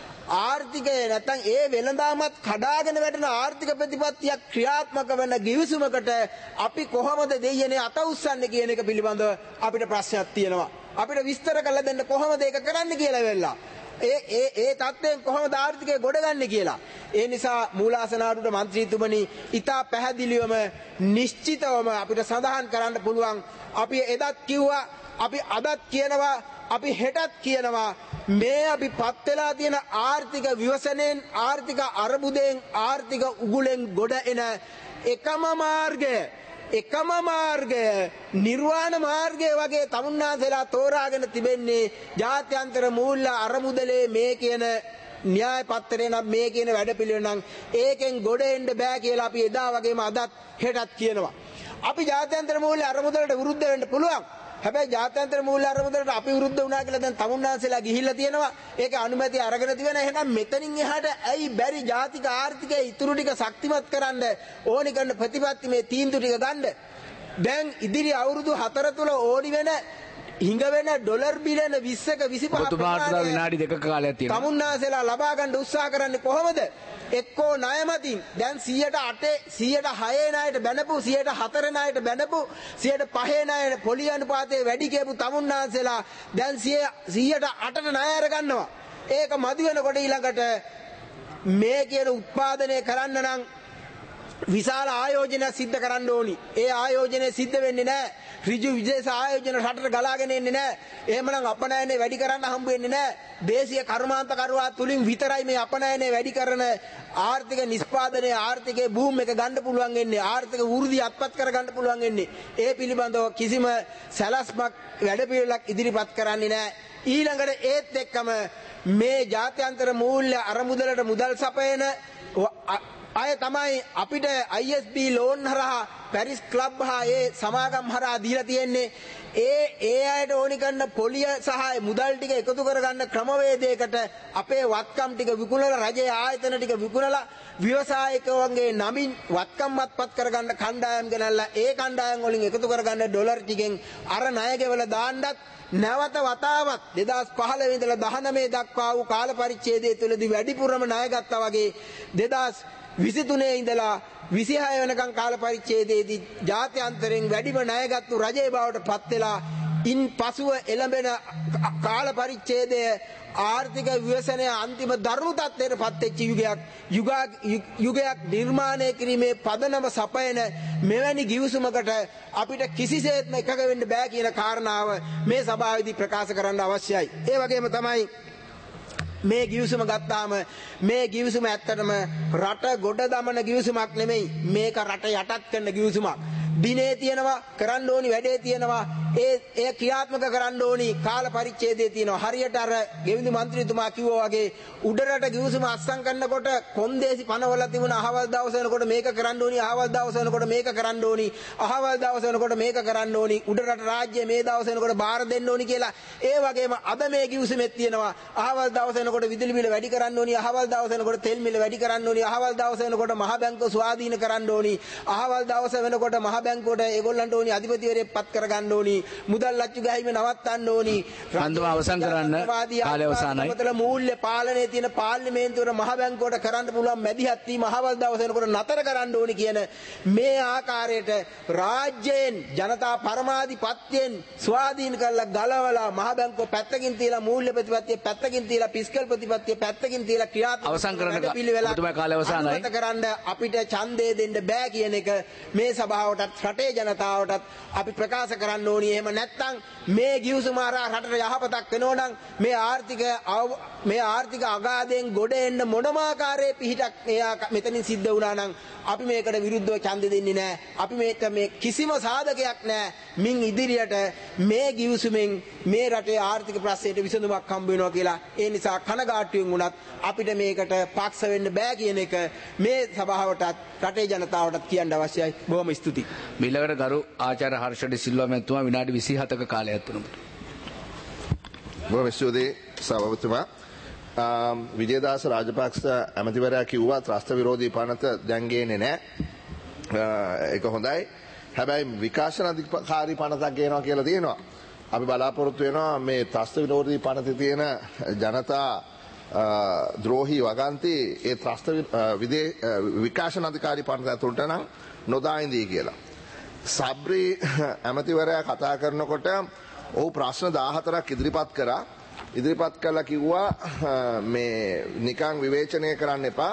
ආර්ථිකය නැත්නම් ඒ වෙළඳාමත් කඩාගෙන වැටෙන ආර්ථික ප්‍රතිපත්තියක් ක්‍රියාත්මක වෙන ගිවිසුමකට අපි කොහොමද දෙයනේ අත උස්සන්නේ කියන එක පිළිබඳව අපිට ප්‍රශ්නයක් තියෙනවා. අපිට විස්තර කරලා දෙන්න කොහොමද ඒක කරන්න කියලා වෙලා. ඒ ඒ ඒ තත්ත්වයෙන් කොහොමද ආර්ථිකය ගොඩගන්නේ කියලා. ඒ නිසා මූලාසන ආණ්ඩුවේ මන්ත්‍රීතුමනි ඉතා පැහැදිලිවම නිශ්චිතවම අපිට සඳහන් කරන්න පුළුවන් අපි එදත් කිව්වා අපි අදත් කියනවා අපි හෙටත් කියනවා මේ අපි පත් වෙලා තියෙන ආර්ථික විවසනයෙන් ආර්ථික අරබුදයෙන් ආර්ථික උගුලෙන් ගොඩ එන එකම මාර්ගය එකම මාර්ගය නිර්වාණ මාර්ගය වගේ තමුන්නාන්සලා තෝරාගෙන තිබෙන්නේ ජාත්‍යන්තර මූල්‍ය අරමුදලේ මේ කියන න්‍යාය පත්‍රේ නම් මේ කියන වැඩපිළිවෙල නම් ඒකෙන් ගොඩ එන්න බෑ කියලා අපි එදා වගේම අදත් හෙටත් කියනවා. අපි ජාත්‍යන්තර මූල්‍ය අරමුදලට විරුද්ධ වෙන්න පුළුවන්. හැබැයි ජාත්‍යන්තර මූල්‍ය අරමුදලට අපි විරුද්ධ වුණා කියලා දැන් තමුන්නාන්සලා ගිහිල්ලා තියෙනවා. ඒක අනුමැතිය අරගෙන තියෙන. එහෙනම් මෙතනින් එහාට ඇයි බැරි ජාතික ආර්ථිකය ඉතුරු ටික ශක්තිමත් කරන්න ඕනි කරන ප්‍රතිපත්ති මේ තීන්දුව ටික ගන්න. දැන් ඉදිරි අවුරුදු හතර තුල ඕනි වෙන හිඟ වෙන ඩොලර් බිලියන විස්සක විසිපහක ඔබතුමාට විනාඩි දෙකක කාලයක් තියෙනවා. තමුන්නාන්සලා ලබා ගන්න උත්සාහ කරන්නේ කොහොමද? එක්කෝ ණය මතින් දැන් සියයට අටේ සියයට හයේ ණයට බැනපු සියයට හතරේ ණයට බැනපු සියයට පහේ ණය පොලි අනුපාතයේ වැඩි කියපු තමුන්නාන්සලා දැන් සියයට අටට ණය අර ගන්නවා. ඒක මදි වෙනකොට ඊළඟට මේ කියන උත්පාදනය කරන්න නම් විශාල ආයෝජනයක් සිද්ධ කරන්න ඕනි. ඒ ආයෝජනය සිද්ධ වෙන්නේ නැහැ. ඍජු විදේශ ආයෝජන රටට ගලාගෙන එන්නේ නැහැ. එහෙමනම් අපනයනේ වැඩි කරන්න හම්බ වෙන්නේ නැහැ. දේශීය කර්මාන්ත කරුවා තුලින් විතරයි මේ අපනයනේ වැඩි කරන ආර්ථික නිෂ්පාදනයේ ආර්ථිකයේ බූම් එක ගන්න පුළුවන් වෙන්නේ. ආර්ථික වෘද්ධිය අත්පත් කර ගන්න පුළුවන් වෙන්නේ. ඒ පිළිබඳව කිසිම සැලැස්මක් වැඩපිළිවෙලක් ඉදිරිපත් කරන්නේ නැහැ. ඊළඟට ඒත් එක්කම මේ ජාත්‍යන්තර මූල්‍ය අරමුදලට මුදල් සපයන අය තමයි අපිට I S B ලෝන් හරහා පැරිස් ක්ලබ් හා ඒ සමාගම් හරහා දීලා තියෙන්නේ. ඒ ඒ අයට ඕනි කරන පොලිය සහ මුදල් ටික එකතු කරගන්න ක්‍රමවේදයකට අපේ වත්කම් ටික විකුණලා රජයේ ආයතන ටික විකුණලා ව්‍යවසායිකවන්ගේ නමින් වත්කම් අත්පත් කරගන්න කණ්ඩායම් ගෙනල්ලා ඒ කණ්ඩායම් වලින් එකතු කරගන්න ඩොලර් ටිකෙන් අර ණය ගෙවලා දාන්නත් නැවත වතාවක් දෙදාස් පහළොව ඉඳලා දහනවය දක්වා වූ කාල පරිච්ඡේදය තුළදී වැඩිපුරම ණය ගත්තා වගේ දෙදාස් විසිතුනේ ඉඳලා විසිහය වෙනකන් කාල පරිච්ඡේදයේදී ජාත්‍යන්තරයෙන් වැඩිම ණයගත්තු රජයේ බවට පත් වෙලා ඉන් පසුව එළඹෙන කාල පරිච්ඡේදය ආර්ථික ව්‍යසනය අන්තිම දරුණු තත්ත්වයට පත් වෙච්ච යුගයක් යුගයක් නිර්මාණය කිරීමේ පදනම සපයන මෙවැනි ගිවිසුමකට අපිට කිසිසේත්ම එකග වෙන්න බෑ කියන කාරණාව මේ සභාවේදී ප්‍රකාශ කරන්න අවශ්‍යයි. ඒ වගේම තමයි මේ ගිවිසුම ගත්තාම මේ ගිවිසුම ඇත්තටම රට ගොඩ දමන ගිවිසුමක් නෙමෙයි. මේක රට යටත් කරන ගිවිසුමක්. දිනේ තියෙනවා කරන්න ඕනි වැඩේ තියෙනවා ඒ ඒ ක්‍රියාත්මක කරන්න ඕනි කාල පරිච්ඡේදයේ තියෙනවා. හරියට අර ගෙවිඳු മന്ത്രിතුමා කිව්වා වගේ උඩරට ගිවිසුම අස්සම් කරනකොට කොන්දේසි පනවල තිබුණ අහවල් දවස වෙනකොට මේක කරන්න ඕනි අහවල් දවස වෙනකොට මේක කරන්න ඕනි අහවල් දවස වෙනකොට මේක කරන්න ඕනි උඩරට රාජ්‍ය මේ දවස වෙනකොට බාර දෙන්න ඕනි කියලා. ඒ වගේම අද මේ ගිවිසුමෙත් තියෙනවා අහවල් දවස වෙනකොට විදුලි බිල වැඩි කරන්න ඕනි අහවල් දවස වෙනකොට තෙල් මිල වැඩි කරන්න ඕනි අහවල් දවස වෙනකොට මහ බැංකුව ස්වාධීන කරන්න ඕනි අහවල් දවස වෙනකොට මහ බැංකුවට ඒගොල්ලන්ට ඕනි අධිපතිවරයෙක් පත් කරගන්න ඕනි මුදල් ලච්චු ගහීම නවත්තන්න ඕනි අන්තිම අවසන් කරන්න කාලය අවසానයි. මතල මූල්‍ය පාලනයේ තියෙන පාර්ලිමේන්තුවේ මහ බැංකුවට කරන්න පුළුවන් මැදිහත් වීම අහවල් දවස වෙනකොට නතර කරන්න ඕනි කියන මේ ආකාරයට රාජ්‍යයෙන් ජනතා පරමාධිපත්‍යයෙන් ස්වාධීන කරලා ගලවලා මහ බැංකුව පැත්තකින් තියලා මූල්‍ය ප්‍රතිපත්තිය පැත්තකින් තියලා ෆිස්කල් ප්‍රතිපත්තිය පැත්තකින් තියලා ක්‍රියාත්මක අවසන් කරන්න ඔබතුමා කාලය අවසానයි. අනුමත කරන්න අපිට ඡන්දය දෙන්න බෑ කියන එක මේ සභාවටත් රටේ ජනතාවටත් අපි ප්‍රකාශ කරන්න ඕනි. එහෙම නැත්නම් මේ ගිවිසුම හරහා රටට යහපතක් වෙනෝ නම් මේ ආර්ථික මේ ආර්ථික අගාධයෙන් ගොඩ එන්න මොනම ආකාරයේ පිහිටක් මෙතනින් සිද්ධ වුණා නම් අපි මේකට විරුද්ධව ඡන්දෙ දෙන්නේ නැහැ. අපි මේක මේ කිසිම සාධකයක් නැහැ. මින් ඉදිරියට මේ ගිවිසුමෙන් මේ රටේ ආර්ථික ප්‍රශ්නයට විසඳුමක් හම්බ වෙනවා කියලා. ඒ නිසා කනගාටුවෙන් වුණත් අපිට මේකට පක්ෂ වෙන්න බෑ කියන එක මේ සභාවටත් රටේ ජනතාවටත් කියන්න අවශ්‍යයි. බොහොම ස්තුතියි. මිලකට ගරු ආචාර්ය හර්ෂ ඩි සිල්වා මැතිතුමා විනාඩි විසිහතක කාලයක් තුනකට. බොහොම ස්තුතියි සභාපතිතුමා. විජේදාස රාජපක්ෂ ඇමතිවරයා කිව්වා ත්‍රස්ත විරෝධී පනත දැන් ගේන්නේ නැහැ. ඒක හොඳයි. හැබැයි විකාශන අධිකාරී පනතක් ගේනවා කියලා තියෙනවා. අපි බලාපොරොත්තු වෙනවා මේ ත්‍රස්ත විරෝධී පනතේ තියෙන ජනතා ද්‍රෝහී වගන්ති ඒ ත්‍රස්ත විදේ විකාශන අධිකාරී පනත ඇතුළට නම් නොදා ඉඳී කියලා. සබ්රි ඇමතිවරයා කතා කරනකොට ඔහු ප්‍රශ්න දාහතරක් ඉදිරිපත් කරා. ඉදිරිපත් කළා කිව්වා මේ නිකන් විවේචනය කරන්න එපා.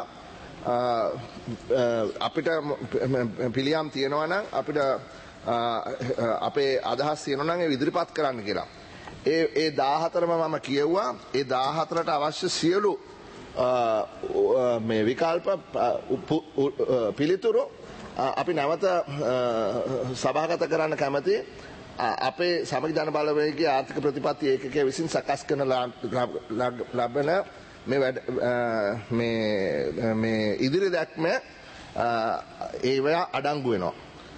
අපිට පිළියම් තියෙනවා නම් අපිට අපේ අදහස් තියෙනවා නම් ඒ ඉදිරිපත් කරන්න කියලා. ඒ ඒ දාහතරම මම කියෙව්වා. ඒ දාහතරට අවශ්‍ය සියලු මේ විකල්ප පිළිතුරු අපි නැවත සභාගත කරන්න කැමතියි. අපේ සමගි ජන බලවේගයේ ආර්ථික ප්‍රතිපත්ති ඒකකයේ විසින් සකස් කරන ලබන මේ මේ මේ ඉදිරි දැක්ම ඒවා අඩංගු වෙනවා.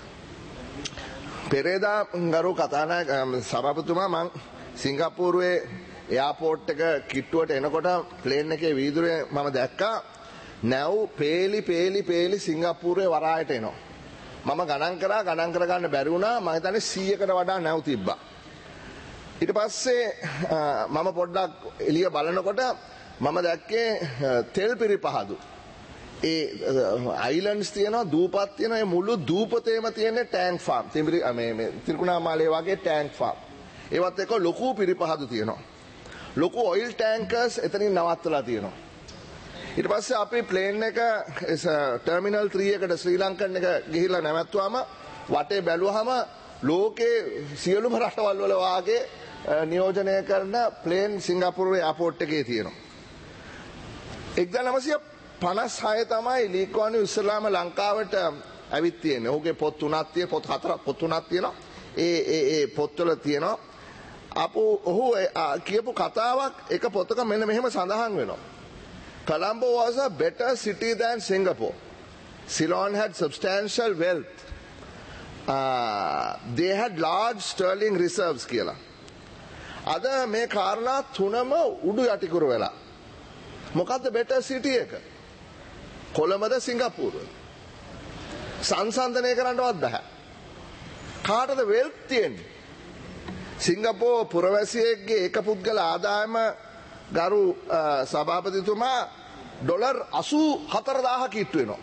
පෙරේදා ගරු කතානායක සභාපතිතුමා මම සිංගප්පූරුවේ එයාපෝට් එක කිට්ටුවට එනකොට ප්ලේන් එකේ වීදුරේ මම දැක්කා නැව් පේලි පේලි පේලි සිංගප්පූරුවේ වරායට එනවා. මම ගණන් කරා ගණන් කරගන්න බැරි වුණා. මම හිතන්නේ සීයකට වඩා නැව් තිබ්බා. ඊට පස්සේ මම පොඩ්ඩක් එළිය බලනකොට මම දැක්කේ තෙල් පිරිපහදු. ඒ අයිලන්ඩ්ස් තියෙනවා දූපත් තියෙනවා. ඒ මුළු දූපතේම තියෙන ටැංක් ෆාම්. තිඹිරි මේ මේ තිරිකුණාමාලේ වගේ ටැංක් ෆාම්. ඒවත් එක්ක ලොකු පිරිපහදු තියෙනවා. ලොකු ඔයිල් ටැංකර්ස් එතනින් නවත්තලා තියෙනවා. ඊට පස්සේ අපි ප්ලේන් එක ටර්මිනල් ත්‍රී එකට ශ්‍රී ලංකන් එක ගිහිල්ලා නැවැත්තුවාම වටේ බැලුවාම ලෝකේ සියලුම රටවල් වල වාගේ නියෝජනය කරන ප්ලේන් සිංගප්පූරුවේ එයාපෝට් එකේ තියෙනවා. එක්දාස් නවසිය පනස් හය තමයි ලීක්වානි ඉස්ලාම ලංකාවට ඇවිත් තියෙන්නේ. ඔහුගේ පොත් තුනක් තියෙන පොත් හතරක් පොත් තුනක් තියෙනවා. ඒ ඒ ඒ පොත්වල තියෙනවා. අපු ඔහු කියපු කතාවක් එක පොතක මෙන්න මෙහෙම සඳහන් වෙනවා. Colombo was a better city than Singapore. Ceylon had substantial wealth. Uh, they had large sterling reserves කියලා. අද මේ කාරණා තුනම උඩු යටිකුරු වෙලා. මොකද්ද better city එක? කොළඹද සිංගප්පූරුවද? සංසන්දනය කරන්නවත් බෑ. කාටද wealth තියෙන්නේ? සිංගප්පූරු පුරවැසියෙක්ගේ එක පුද්ගල ආදායම ගරු සභාපතිතුමා ඩොලර් අසූ හතර දාහක් ඉට්ටු වෙනවා.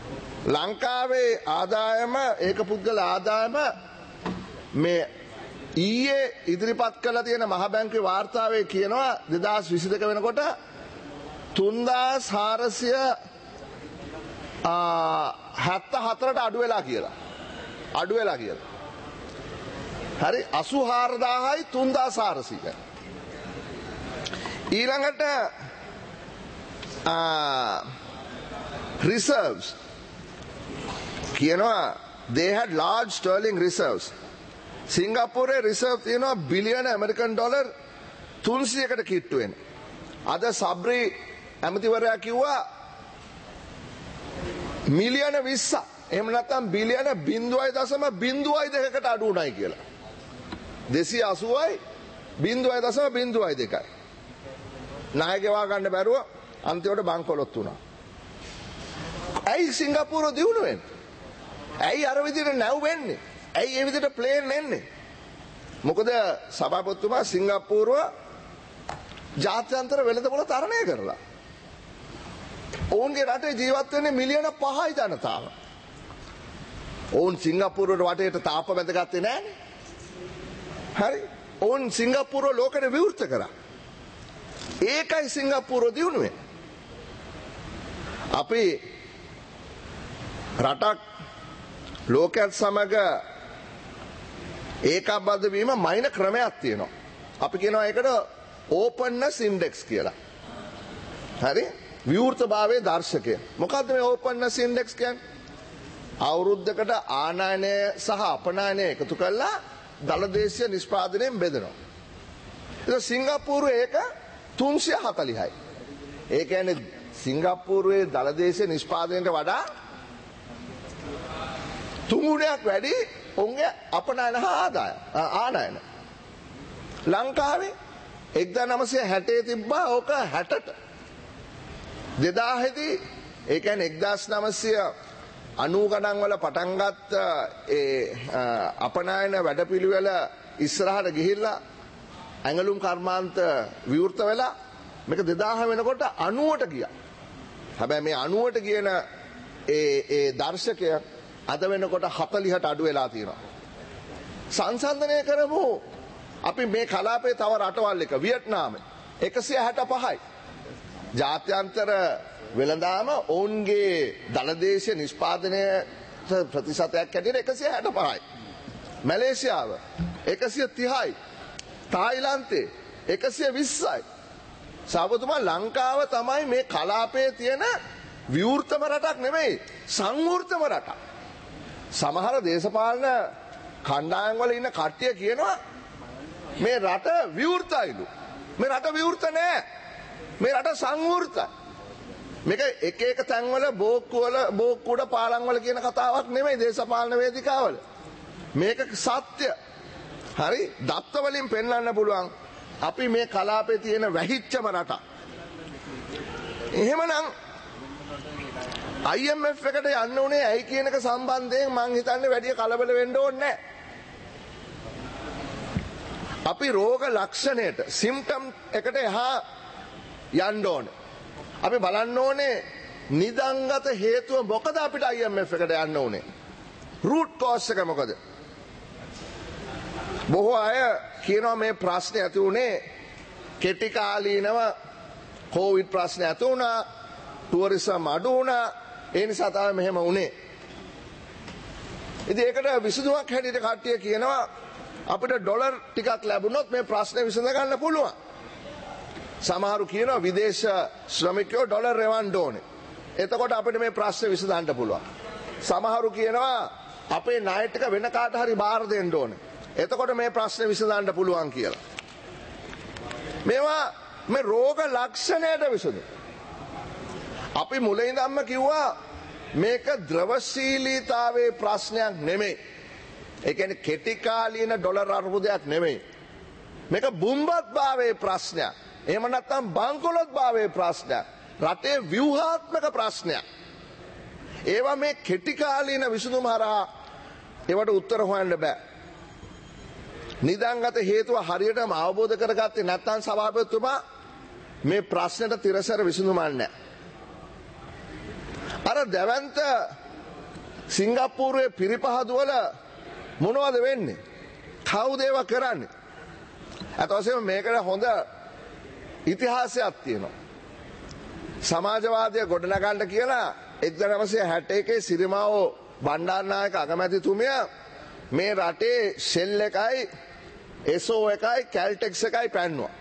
ලංකාවේ ආදායම ඒක පුද්ගල ආදායම මේ ඊයේ ඉදිරිපත් කළ තියෙන මහ බැංකුවේ වාර්තාවේ කියනවා දෙදාස් විසිදෙක වෙනකොට තුන්දාස් හාරසිය හැත්ත හතරට අඩු වෙලා කියලා. අඩු වෙලා කියලා. හරි අසූ හාරදාහයි තුන්දාස් හාරසියයි. ඊළඟට reserves කියනවා they had large sterling reserves. සිංගප්පූරේ රිසර්ව් තියෙනවා බිලියන ඇමරිකන් ඩොලර් තුන්සියයකට කිට්ටු වෙන. අද සබ්රි ඇමතිවරයා කිව්වා මිලියන විස්ස එහෙම නැත්නම් බිලියන බිංදුවයි දශම බිංදුවයි දෙකකට අඩු උනායි කියලා. දෙසිය අසූවයි බිංදුවයි දශම බිංදුවයි දෙකයි. ණය ගෙවා ගන්න බැරුව අන්තිමට බංකොලොත් වුණා. ඇයි සිංගප්පූරුව දියුණු වෙන්නේ? ඇයි අර විදිහට නැව් වෙන්නේ? ඇයි ඒ විදිහට ප්ලේන් එන්නේ? මොකද සභාපතිතුමා සිංගප්පූරුව ජාත්‍යන්තර වෙළඳපොළ තරණය කරලා. ඔවුන්ගේ රටේ ජීවත් වෙන්නේ මිලියන පහයි ජනතාව. ඔවුන් සිංගප්පූරුවට වටේට තාප බැඳගත්තේ නැහනේ. හරි? ඔවුන් සිංගප්පූරුව ලෝකෙට විවෘත කරා. ඒකයි සිංගප්පූරුව දියුණු වෙන්නේ. අපි රටක් ලෝකයේත් සමග ඒකාබද්ධ වීම මයින ක්‍රමයක් තියෙනවා. අපි කියනවා ඒකට ඕපන්නස් ඉන්ඩෙක්ස් කියලා. හරි? විවෘතභාවයේ දර්ශකය. මොකද්ද මේ ඕපන්නස් ඉන්ඩෙක්ස් කියන්නේ? අවුරුද්දකට ආනයනය සහ අපනයනය එකතු කරලා දලදේශීය නිෂ්පාදනයෙන් බෙදනවා. ඒක සිංගප්පූරුවේ ඒක තුන්සිය හතලිහයි. ඒ කියන්නේ සිංගප්පූරුවේ දලදේශීය නිෂ්පාදනයට වඩා තුන්ගුණයක් වැඩි ඔවුන්ගේ අපනයන හා ආදාය ආනයන. ලංකාවේ එක්දා නවසිය හැටේ තිබ්බා ඕක හැටට. දෙදාහේදී ඒ කියන්නේ එක්දාස් නවසිය අනූ ගණන් වල පටන් ගත්ත ඒ අපනයන වැඩපිළිවෙල ඉස්සරහට ගිහිල්ලා ඇඟලුම් කර්මාන්ත විවෘත වෙලා මේක දෙදාහ වෙනකොට අනූවට ගියා. හැබැයි මේ අනූවට කියන ඒ ඒ දර්ශකය අද වෙනකොට හතලිහට අඩු වෙලා තියෙනවා. සංසන්දනය කරමු අපි මේ කලාපයේ තව රටවල් එක වියට්නාම එකසිය හැට පහයි. ජාත්‍යන්තර වෙළඳාම ඔවුන්ගේ දලදේශීය නිෂ්පාදනය ප්‍රතිශතයක් හැටියට එකසිය හැට පහයි. මැලේසියාව එකසිය තිහයි. තායිලන්තේ එකසිය විස්සයි. සහෝදරතුමා ලංකාව තමයි මේ කලාපයේ තියෙන විවෘතම රටක් නෙමෙයි සංවෘතම රටක්. සමහර දේශපාලන කණ්ඩායම් වල ඉන්න කට්ටිය කියනවා මේ රට විවෘතයිලු. මේ රට විවෘත නෑ. මේ රට සංවෘතයි. මේක එක එක තැන්වල බෝක්කු වල බෝක්කුඩ පාලම් වල කියන කතාවක් නෙමෙයි දේශපාලන වේදිකාවල. මේක සත්‍ය. හරි? දත්ත වලින් පෙන්වන්න පුළුවන් අපි මේ කලාපේ තියෙන වැහිච්චම රට. එහෙමනම් I M F එකට යන්න උනේ ඇයි කියන එක සම්බන්ධයෙන් මං හිතන්නේ වැඩි කලබල වෙන්න ඕනේ නැහැ. අපි රෝග ලක්ෂණයට සිම්ප්ටම් එකට එහා යන්න ඕනේ. අපි බලන්න ඕනේ නිදන්ගත හේතුව මොකද අපිට I M F එකට යන්න ඕනේ. රූට් කෝස් එක මොකද? බොහෝ අය කියනවා මේ ප්‍රශ්නේ ඇති උනේ කෙටි කාලීනව කොවිඩ් ප්‍රශ්නේ ඇති වුණා, ටුවරිසම් අඩු වුණා. ඒ නිසා තමයි මෙහෙම වුනේ. ඉතින් ඒකට විසඳුමක් හැටියට කට්ටිය කියනවා අපිට ඩොලර් ටිකක් ලැබුණොත් මේ ප්‍රශ්නේ විසඳ ගන්න පුළුවන්. සමහරු කියනවා විදේශ ශ්‍රමිකයෝ ඩොලර් එවන්න ඕනේ. එතකොට අපිට මේ ප්‍රශ්නේ විසඳන්න පුළුවන්. සමහරු කියනවා අපේ ණය ටික වෙන කාට හරි බාර දෙන්න ඕනේ. එතකොට මේ ප්‍රශ්නේ විසඳන්න පුළුවන් කියලා. මේවා මේ රෝග ලක්ෂණයට විසඳුම්. අපි මුලින් ඉඳන්ම කිව්වා මේක ද්‍රවශීලීතාවයේ ප්‍රශ්නයක් නෙමෙයි. ඒ කියන්නේ කෙටි කාලීන ඩොලර් අර්බුදයක් නෙමෙයි. මේක බුම්බත් භාවයේ ප්‍රශ්නයක්. එහෙම නැත්නම් බංකොලොත් භාවයේ ප්‍රශ්නයක්. රටේ ව්‍යුහාත්මක ප්‍රශ්නයක්. ඒවා මේ කෙටි කාලීන විසඳුම හරහා ඒවට උත්තර හොයන්න බෑ. නිදන්ගත හේතුව හරියටම අවබෝධ කරගත්තේ නැත්නම් සභාපතිතුමා මේ ප්‍රශ්නෙට තිරසර විසඳුමක් නැහැ. අර දැවැන්ත සිංගප්පූරුවේ පිරිපහදුවල මොනවද වෙන්නේ? කවුද ඒවා කරන්නේ? අත වශයෙන්ම මේකට හොඳ ඉතිහාසයක් තියෙනවා. සමාජවාදය ගොඩනගන්න කියලා එක්දහස් නවසිය හැට එකේ සිරිමාවෝ බණ්ඩාරනායක අගමැතිතුමිය මේ රටේ ෂෙල් එකයි එසෝ එකයි කැල්ටෙක්ස් එකයි පැන්නුවා.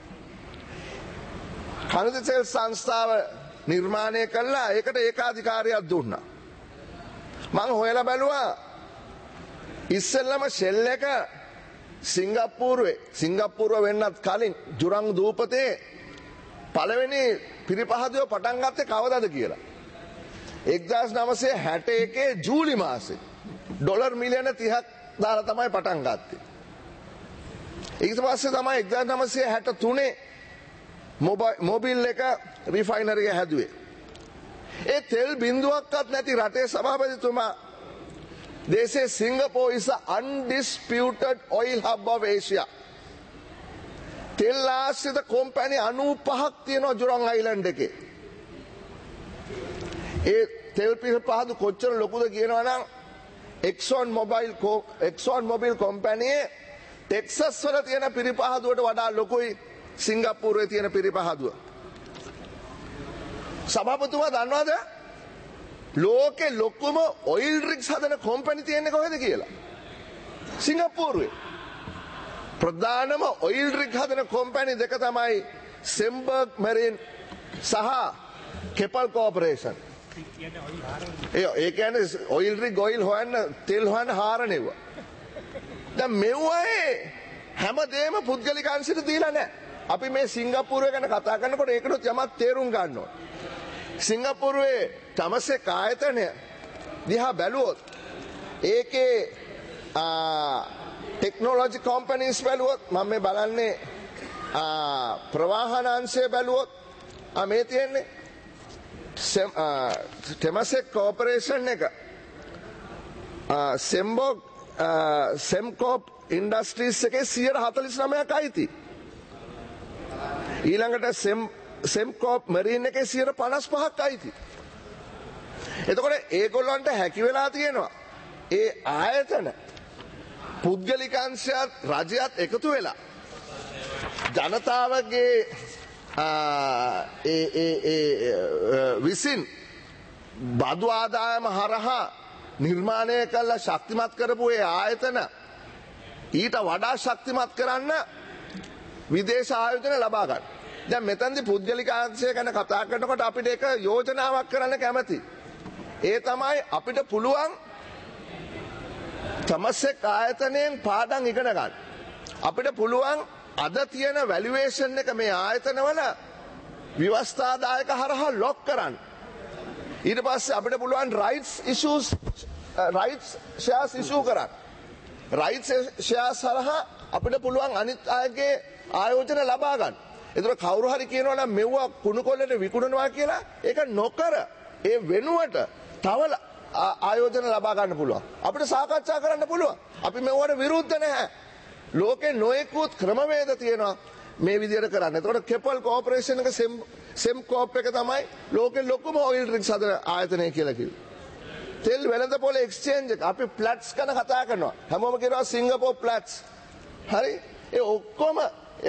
කනිජ තෙල් සංස්ථාව නිර්මාණය කළා ඒකට ඒකාධිකාරියක් දුන්නා. මම හොයලා බැලුවා ඉස්සෙල්ලම ෂෙල් එක සිංගප්පූරුවේ සිංගප්පූරුව වෙන්නත් කලින් ජුරං දූපතේ පළවෙනි පිරිපහදුව පටන් ගත්තේ කවදද කියලා. එක්දහස් නවසිය හැට එකේ ජූලි මාසේ ඩොලර් මිලියන තිහක් දාලා තමයි පටන් ගත්තේ. ඊට පස්සේ තමයි එක්දහස් නවසිය හැට තුනේ මොබිල් එක රිෆයිනරි එක හැදුවේ. ඒ තෙල් බිඳුවක්වත් නැති රටේ සභාපතිතුමා they say Singapore is the undisputed oil hub of Asia. තෙල් ආශ්‍රිත කොම්පැනි අනූපහක් තියෙනවා ජුරං අයිලන්ඩ් එකේ. ඒ තෙල් පිරිපහදු කොච්චර ලොකුද කියනවා නම් එක්සොන් මොබයිල් එක්සොන් මොබිල් කොම්පැනියේ ටෙක්සස් වල තියෙන පිරිපහදුවට වඩා ලොකුයි සිංගප්පූරුවේ තියෙන පිරිපහදුව. සභාපතිතුමා දන්නවද ලෝකේ ලොකුම ඔයිල් රිග්ස් හදන කොම්පැනි තියෙන්නේ කොහෙද කියලා? සිංගප්පූරුවේ. ප්‍රධානම ඔයිල් රිග් හදන කොම්පැනි දෙක තමයි සෙම්බර්ග් මැරින් සහ කෙපල් කෝපරේෂන්. ඒ කියන්නේ ඔයිල් රිග් ඔයිල් හොයන්න තෙල් හොයන්න හාරනෙව. දැන් මෙව්වේ හැමදේම පුද්ගලික අංශයට දීලා නැහැ. අපි මේ සිංගප්පූරුව ගැන කතා කරනකොට ඒකටත් යමක් තේරුම් ගන්න ඕන. සිංගප්පූරුවේ තමසෙක් ආයතනය දිහා බැලුවොත් ඒකේ ටෙක්නෝලොජි කම්පනීස් බැලුවොත් මම මේ බලන්නේ ප්‍රවාහන අංශය බැලුවොත් මේ තියෙන්නේ ටෙමසෙක් කෝපරේෂන් එක සෙම්බෝග් සෙම්කෝප් ඉන්ඩස්ට්‍රීස් එකේ සියයට හතළිස් නවයක් අයිති. ඊළඟට සෙම් සෙම්කෝප් මරීන් එකේ සියයට පනස් පහක් අයිති. එතකොට ඒගොල්ලන්ට හැකි වෙලා තියෙනවා ඒ ආයතන පුද්ගලිකංශයත් රජයත් එකතු වෙලා ජනතාවගේ විසින් බදු ආදායම හරහා නිර්මාණය කළ ශක්තිමත් කරපු ඒ ආයතන ඊට වඩා ශක්තිමත් කරන්න විදේශ ආයෝජන ලබා ගන්න. දැන් මෙතනදී පුද්ගලිකාංශය ගැන කතා කරනකොට අපිට ඒක යෝජනාවක් කරන්න කැමති. ඒ තමයි අපිට පුළුවන් තමසෙක් ආයතනයෙන් පාඩම් ඉගෙන ගන්න. අපිට පුළුවන් අද තියෙන වැලියුේෂන් එක මේ ආයතනවල ව්‍යවස්ථාදායක හරහා ලොක් කරන්න. ඊට පස්සේ අපිට පුළුවන් rights issues rights shares issue කරන්න. රයිට්ස් ෂෙයාර්ස් හරහා අපිට පුළුවන් අනිත් අයගේ ආයෝජන ලබා ගන්න. ඒතර කවුරු හරි කියනවා නම් මෙව්වා කුණු කොල්ලට විකුණනවා කියලා ඒක නොකර ඒ වෙනුවට තව ආයෝජන ලබා ගන්න පුළුවන්. අපිට සාකච්ඡා කරන්න පුළුවන්. අපි මෙවට විරුද්ධ නැහැ. ලෝකේ නොයෙකුත් ක්‍රමවේද තියෙනවා මේ විදිහට කරන්න. එතකොට කෙපල් කෝපරේෂන් එක සෙම් සෙම් කෝප් එක තමයි ලෝකේ ලොකුම ඔයිල් රිග්ස් හදන ආයතනය කියලා කිව්වේ. තෙල් වෙළඳපොළ එක්ස්චේන්ජ් එක අපි ප්ලැට්ස් ගැන කතා කරනවා. හැමෝම කියනවා සිංගප්පූර් ප්ලැට්ස්. හරි? ඒ ඔක්කොම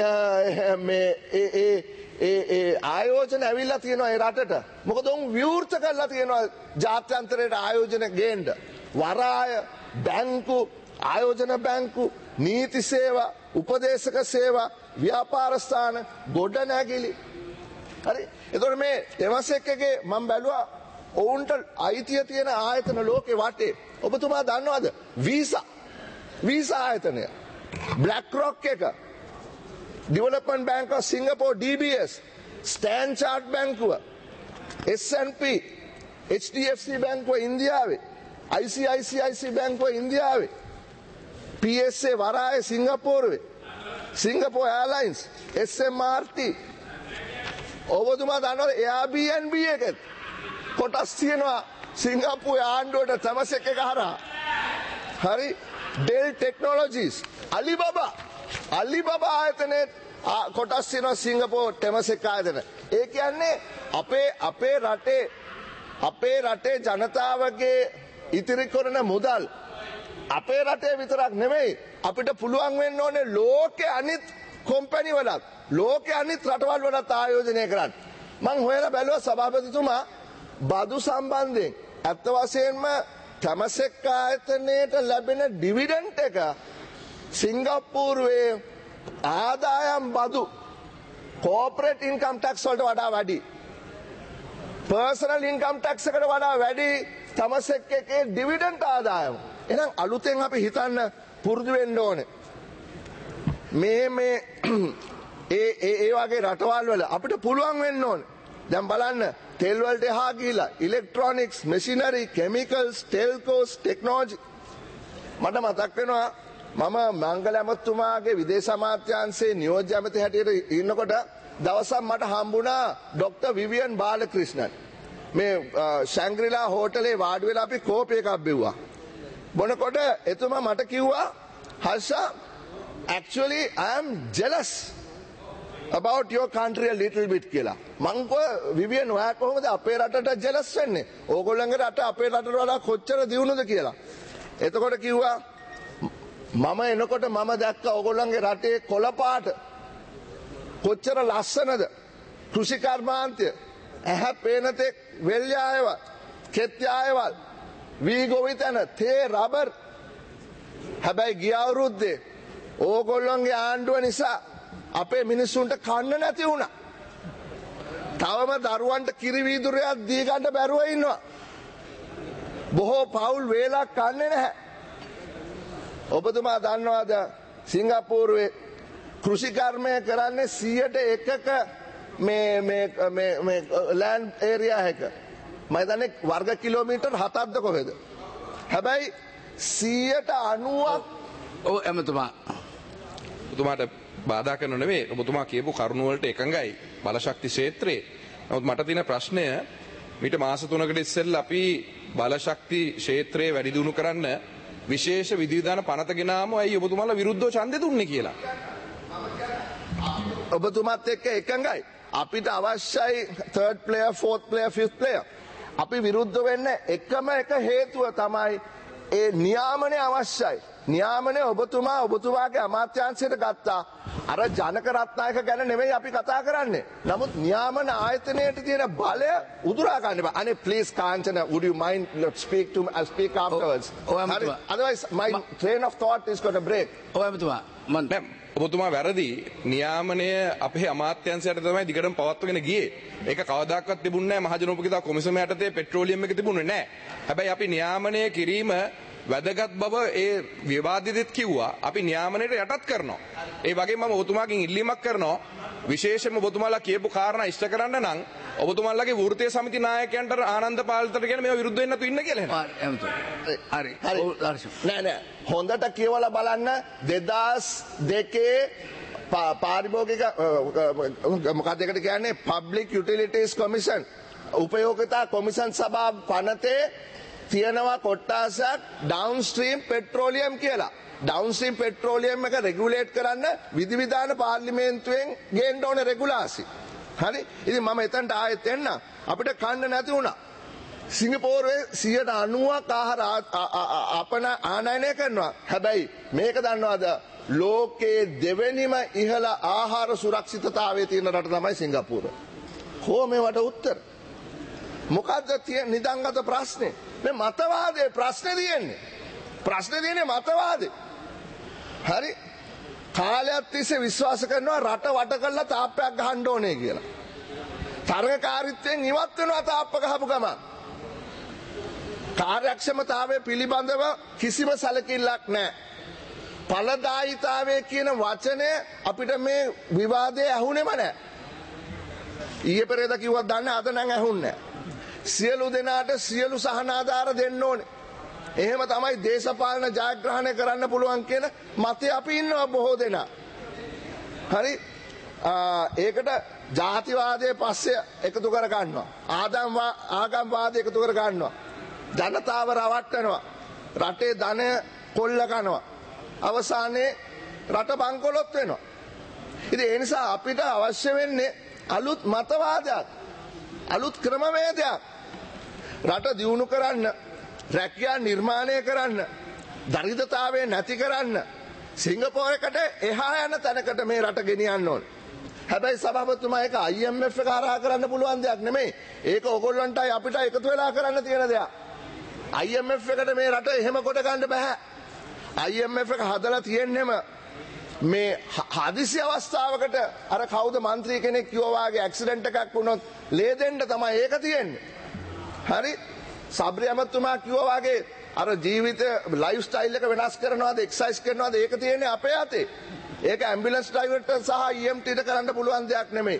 මේ ඒ ඒ ඒ ඒ ආයෝජන ඇවිල්ලා තියෙනවා ඒ රටට. මොකද උන් විවෘත කරලා තියෙනවා ජාත්‍යන්තරයට ආයෝජන ගේන්න. වරාය, බැංකු, ආයෝජන බැංකු, නීති සේවා, උපදේශක සේවා, ව්‍යාපාර ස්ථාන, ගොඩනැගිලි. හරි? එතකොට මේ දෙවසෙක්ගේ මම බැලුවා ඔවුන්ට අයිතිය තියෙන ආයතන ලෝකේ වටේ. ඔබතුමා දන්නවද? වීසා. වීසා ආයතනය. බ්ලැක් රොක් එක. Development Bank of Singapore D B S, Stan Chart බැංකුව, S and P, H D F C බැංකුව ඉන්දියාවේ, I C I C I C බැංකුව ඉන්දියාවේ, P S A වරාය සිංගප්පූරුවේ, Singapore Airlines, S M R T. ඔබතුමා දන්නවද Airbnb එකෙත් කොටස් තියෙනවා සිංගප්පූරුවේ ආණ්ඩුවට තමසෙක් එක හරහා. හරි? Dell Technologies, Alibaba අලිබබා ආයතනයේ කොටස් තියෙනවා සිංගප්පූර් ටෙමසෙක් ආයතන. ඒ කියන්නේ අපේ අපේ රටේ අපේ රටේ ජනතාවගේ ඉතිරි කරන මුදල් අපේ රටේ විතරක් නෙමෙයි අපිට පුළුවන් වෙන්න ඕනේ ලෝකේ අනිත් කොම්පැනි වලත් ලෝකේ අනිත් රටවල් වලත් ආයෝජනය කරන්න. මං හොයලා බැලුවා සභාපතිතුමා බදු සම්බන්ධයෙන් අත්ත වශයෙන්ම තැමසෙක් ආයතනයට ලැබෙන ඩිවිඩන්ඩ් එක සිංගප්පූරුවේ ආදායම් බදු කෝපරේට් ඉන්කම් ටැක්ස් වලට වඩා වැඩි. පර්සනල් ඉන්කම් ටැක්ස් එකට වඩා වැඩි තැමසෙක් එකේ ඩිවිඩන්ඩ් ආදායම. එහෙනම් අලුතෙන් අපි හිතන්න පුරුදු වෙන්න ඕනේ. මේ මේ ඒ ඒ ඒ වගේ රටවල් වල අපිට පුළුවන් වෙන්න ඕනේ. දැන් බලන්න තෙල් වලට එහා ගිහිලා electronics, machinery, chemicals, telcos, technology. මට මතක් වෙනවා මම මංගල ඇමතුමාගේ විදේශ අමාත්‍යාංශයේ නියෝජ්‍ය ඇමති හැටියට ඉන්නකොට දවසක් මට හම්බුණා ડોક્ટર විවියන් බාලක්‍රිෂ්ණන්. මේ ශැංග්‍රීලා හෝටලේ වාඩි වෙලා අපි කෝපි එකක් බිව්වා. බොනකොට එතුමා මට කිව්වා හර්ෂා actually I am jealous about your country a little bit කියලා. මං කෝ විවියන් ඔයා කොහොමද අපේ රටට ජෙලස් වෙන්නේ? ඕගොල්ලන්ගේ රට අපේ රටට වඩා කොච්චර දියුණුද කියලා. එතකොට කිව්වා මම එනකොට මම දැක්කා ඕගොල්ලන්ගේ රටේ කොළ පාට කොච්චර ලස්සනද. කෘෂි කර්මාන්තය ඇහැ පේන තෙක් වෙල්යායවල්, කෙත්යායවල්, වී ගොවිතැන, තේ, රබර්. හැබැයි ගිය අවුරුද්දේ ඕගොල්ලන්ගේ ආණ්ඩුව නිසා අපේ මිනිස්සුන්ට කන්න නැති වුණා. තවම දරුවන්ට කිරි වීදුරයක් දී ගන්න බැරුව ඉන්නවා. බොහෝ පවුල් වේලක් කන්නේ නැහැ. ඔබතුමා දන්නවද සිංගප්පූරුවේ කෘෂි කර්මය කරන්නේ සියයට එකක මේ මේ මේ මේ ලෑන්ඩ් ඒරියා එක. මම හිතන්නේ වර්ග කිලෝමීටර් හතක්ද කොහෙද? හැබැයි සියයට අනූවක් ඔව් එමතුමා ඔබතුමාට බාධා කරනව නෙවෙයි ඔබතුමා කියපු කරුණ වලට එකඟයි බලශක්ති ක්ෂේත්‍රයේ. නමුත් මට තියෙන ප්‍රශ්නය මීට මාස තුනකට ඉස්සෙල්ලා අපි බලශක්ති ක්ෂේත්‍රයේ වැඩි දියුණු කරන්න විශේෂ විධිවිධාන පනත ගෙනාම ඇයි ඔබතුමාලා විරුද්ධව ඡන්දෙ දුන්නේ කියලා. ඔබතුමාත් එක්ක එකඟයි. අපිට අවශ්‍යයි third player, fourth player, fifth player. අපි විරුද්ධ වෙන්න එකම එක හේතුව තමයි ඒ නියාමනය අවශ්‍යයි. නියාමනය ඔබතුමා ඔබතුමාගේ අමාත්‍යාංශයට ගත්තා. අර ජනක රත්නායක ගැන නෙමෙයි අපි කතා කරන්නේ. නමුත් නියාමන ආයතනයට තියෙන බලය උදුරා ගන්න බෑ. අනේ please Kanchana, would you mind speak to me? I'll speak afterwards. ඔව් එමතුමා. Otherwise my train of thought is going to break. ඔව් එමතුමා මන් ඔබතුමා වැරදි. නියාමනය අපේ අමාත්‍යාංශයට තමයි දිගටම පවත්වගෙන ගියේ. ඒක කවදාකවත් තිබුණේ නැහැ මහජනෝපකාර කොමිසම යටතේ පෙට්‍රෝලියම් එක තිබුණේ නැහැ. හැබැයි අපි නියාමනය කිරීම වැදගත් බව ඒ විවාදිතෙත් කිව්වා. අපි නියාමනයට යටත් කරනවා. ඒ වගේම මම ඔබතුමාගෙන් ඉල්ලීමක් කරනවා විශේෂයෙන්ම ඔබතුමාලා කියපු කාරණා ඉෂ්ට කරන්න නම් ඔබතුමාලාගේ වෘත්තීය සමිති නායකයන්ට ආනන්ද පාලතට කියන මේවා විරුද්ධ වෙන්න තු ඉන්න කියලා එනවා. හරි එමතුමා හරි හරි. ඔව් දර්ශන නෑ නෑ හොඳට කියවලා බලන්න දෙදාස් දෙකේ පාරිභෝගික මොකක්ද ඒකට කියන්නේ Public Utilities Commission උපයෝගිතා කොමිෂන් සභාව පනතේ තියෙනවා කොට්ටාසක් ඩවුන්ස්ට්‍රීම් පෙට්‍රෝලියම් කියලා. ඩවුන්ස්ට්‍රීම් පෙට්‍රෝලියම් එක රෙගුලේට් කරන්න විධිවිධාන පාර්ලිමේන්තුවෙන් ගේන්න ඕනේ රෙගුලාසි. හරි? ඉතින් මම එතනට ආයෙත් එන්න අපිට කන්න නැති වුණා. සිංගප්පූරුවේ සියයට අනූවක් ආහාර අපන ආනයනය කරනවා. හැබැයි මේක දන්නවද? ලෝකයේ දෙවෙනිම ඉහළ ආහාර සුරක්ෂිතතාවයේ තියෙන රට තමයි සිංගප්පූරුව. කොහොමවට උත්තර? මොකද්ද තියෙන නිදන්ගත ප්‍රශ්නේ? මේ මතවාදයේ ප්‍රශ්නේ තියෙන්නේ. ප්‍රශ්නේ තියෙන්නේ මතවාදේ. හරි? කාලයක් තිස්සේ විශ්වාස කරනවා රට වට කරලා තාප්පයක් ගහන්න ඕනේ කියලා. තරගකාරීත්වයෙන් ඉවත් වෙනවා තාප්ප ගහපු ගමන්. කාර්යක්ෂමතාවය පිළිබඳව කිසිම සැලකිල්ලක් නැහැ. ඵලදායීතාවය කියන වචනය අපිට මේ විවාදයේ ඇහුනේම නැහැ. ඊයේ පෙරේද කිව්වත් දන්නේ අද නම් ඇහුන්නේ නැහැ. සියලු දෙනාට සියලු සහනාධාර දෙන්න ඕනේ. එහෙම තමයි දේශපාලන ජයග්‍රහණය කරන්න පුළුවන් කියන මතය අපි ඉන්නවා බොහෝ දෙනා. හරි? ඒකට ජාතිවාදයේ පස්සේ එකතු කර ගන්නවා. ආගම් ආගම්වාදය එකතු කර ගන්නවා. ජනතාව රවට්ටනවා. රටේ ධනය කොල්ල කරනවා. අවසානයේ රට බංකොලොත් වෙනවා. ඉතින් ඒ නිසා අපිට අවශ්‍ය වෙන්නේ අලුත් මතවාදයක්. අලුත් ක්‍රමවේදයක්. රට දියුණු කරන්න, රැකියා නිර්මාණය කරන්න, දරිද්‍රතාවය නැති කරන්න සිංගප්පූරයකට එහා යන තැනකට මේ රට ගෙනියන්න ඕන. හැබැයි සභාපතිතුමා ඒක I M F එක හරහා කරන්න පුළුවන් දෙයක් නෙමෙයි. ඒක ඕගොල්ලන්ටයි අපිට එකතු වෙලා කරන්න තියෙන දෙයක්. I M F එකට මේ රට එහෙම කොට ගන්න බෑ. I M F එක හදලා තියෙන්නෙම මේ හදිසි අවස්ථාවකට අර කවුද മന്ത്രി කෙනෙක් කිව්වා වගේ ඇක්සිඩන්ට් එකක් වුණොත් ලේ දෙන්න තමයි ඒක තියෙන්නේ. හරි? සබ්රි අහමත්තුමා කිව්වා වගේ අර ජීවිත ලයිෆ් ස්ටයිල් එක වෙනස් කරනවාද එක්සර්සයිස් කරනවාද ඒක තියෙන්නේ අපේ අතේ. ඒක ඇම්බියුලන්ස් ඩ්‍රයිවර්ට සහ E M T ට කරන්න පුළුවන් දෙයක් නෙමෙයි.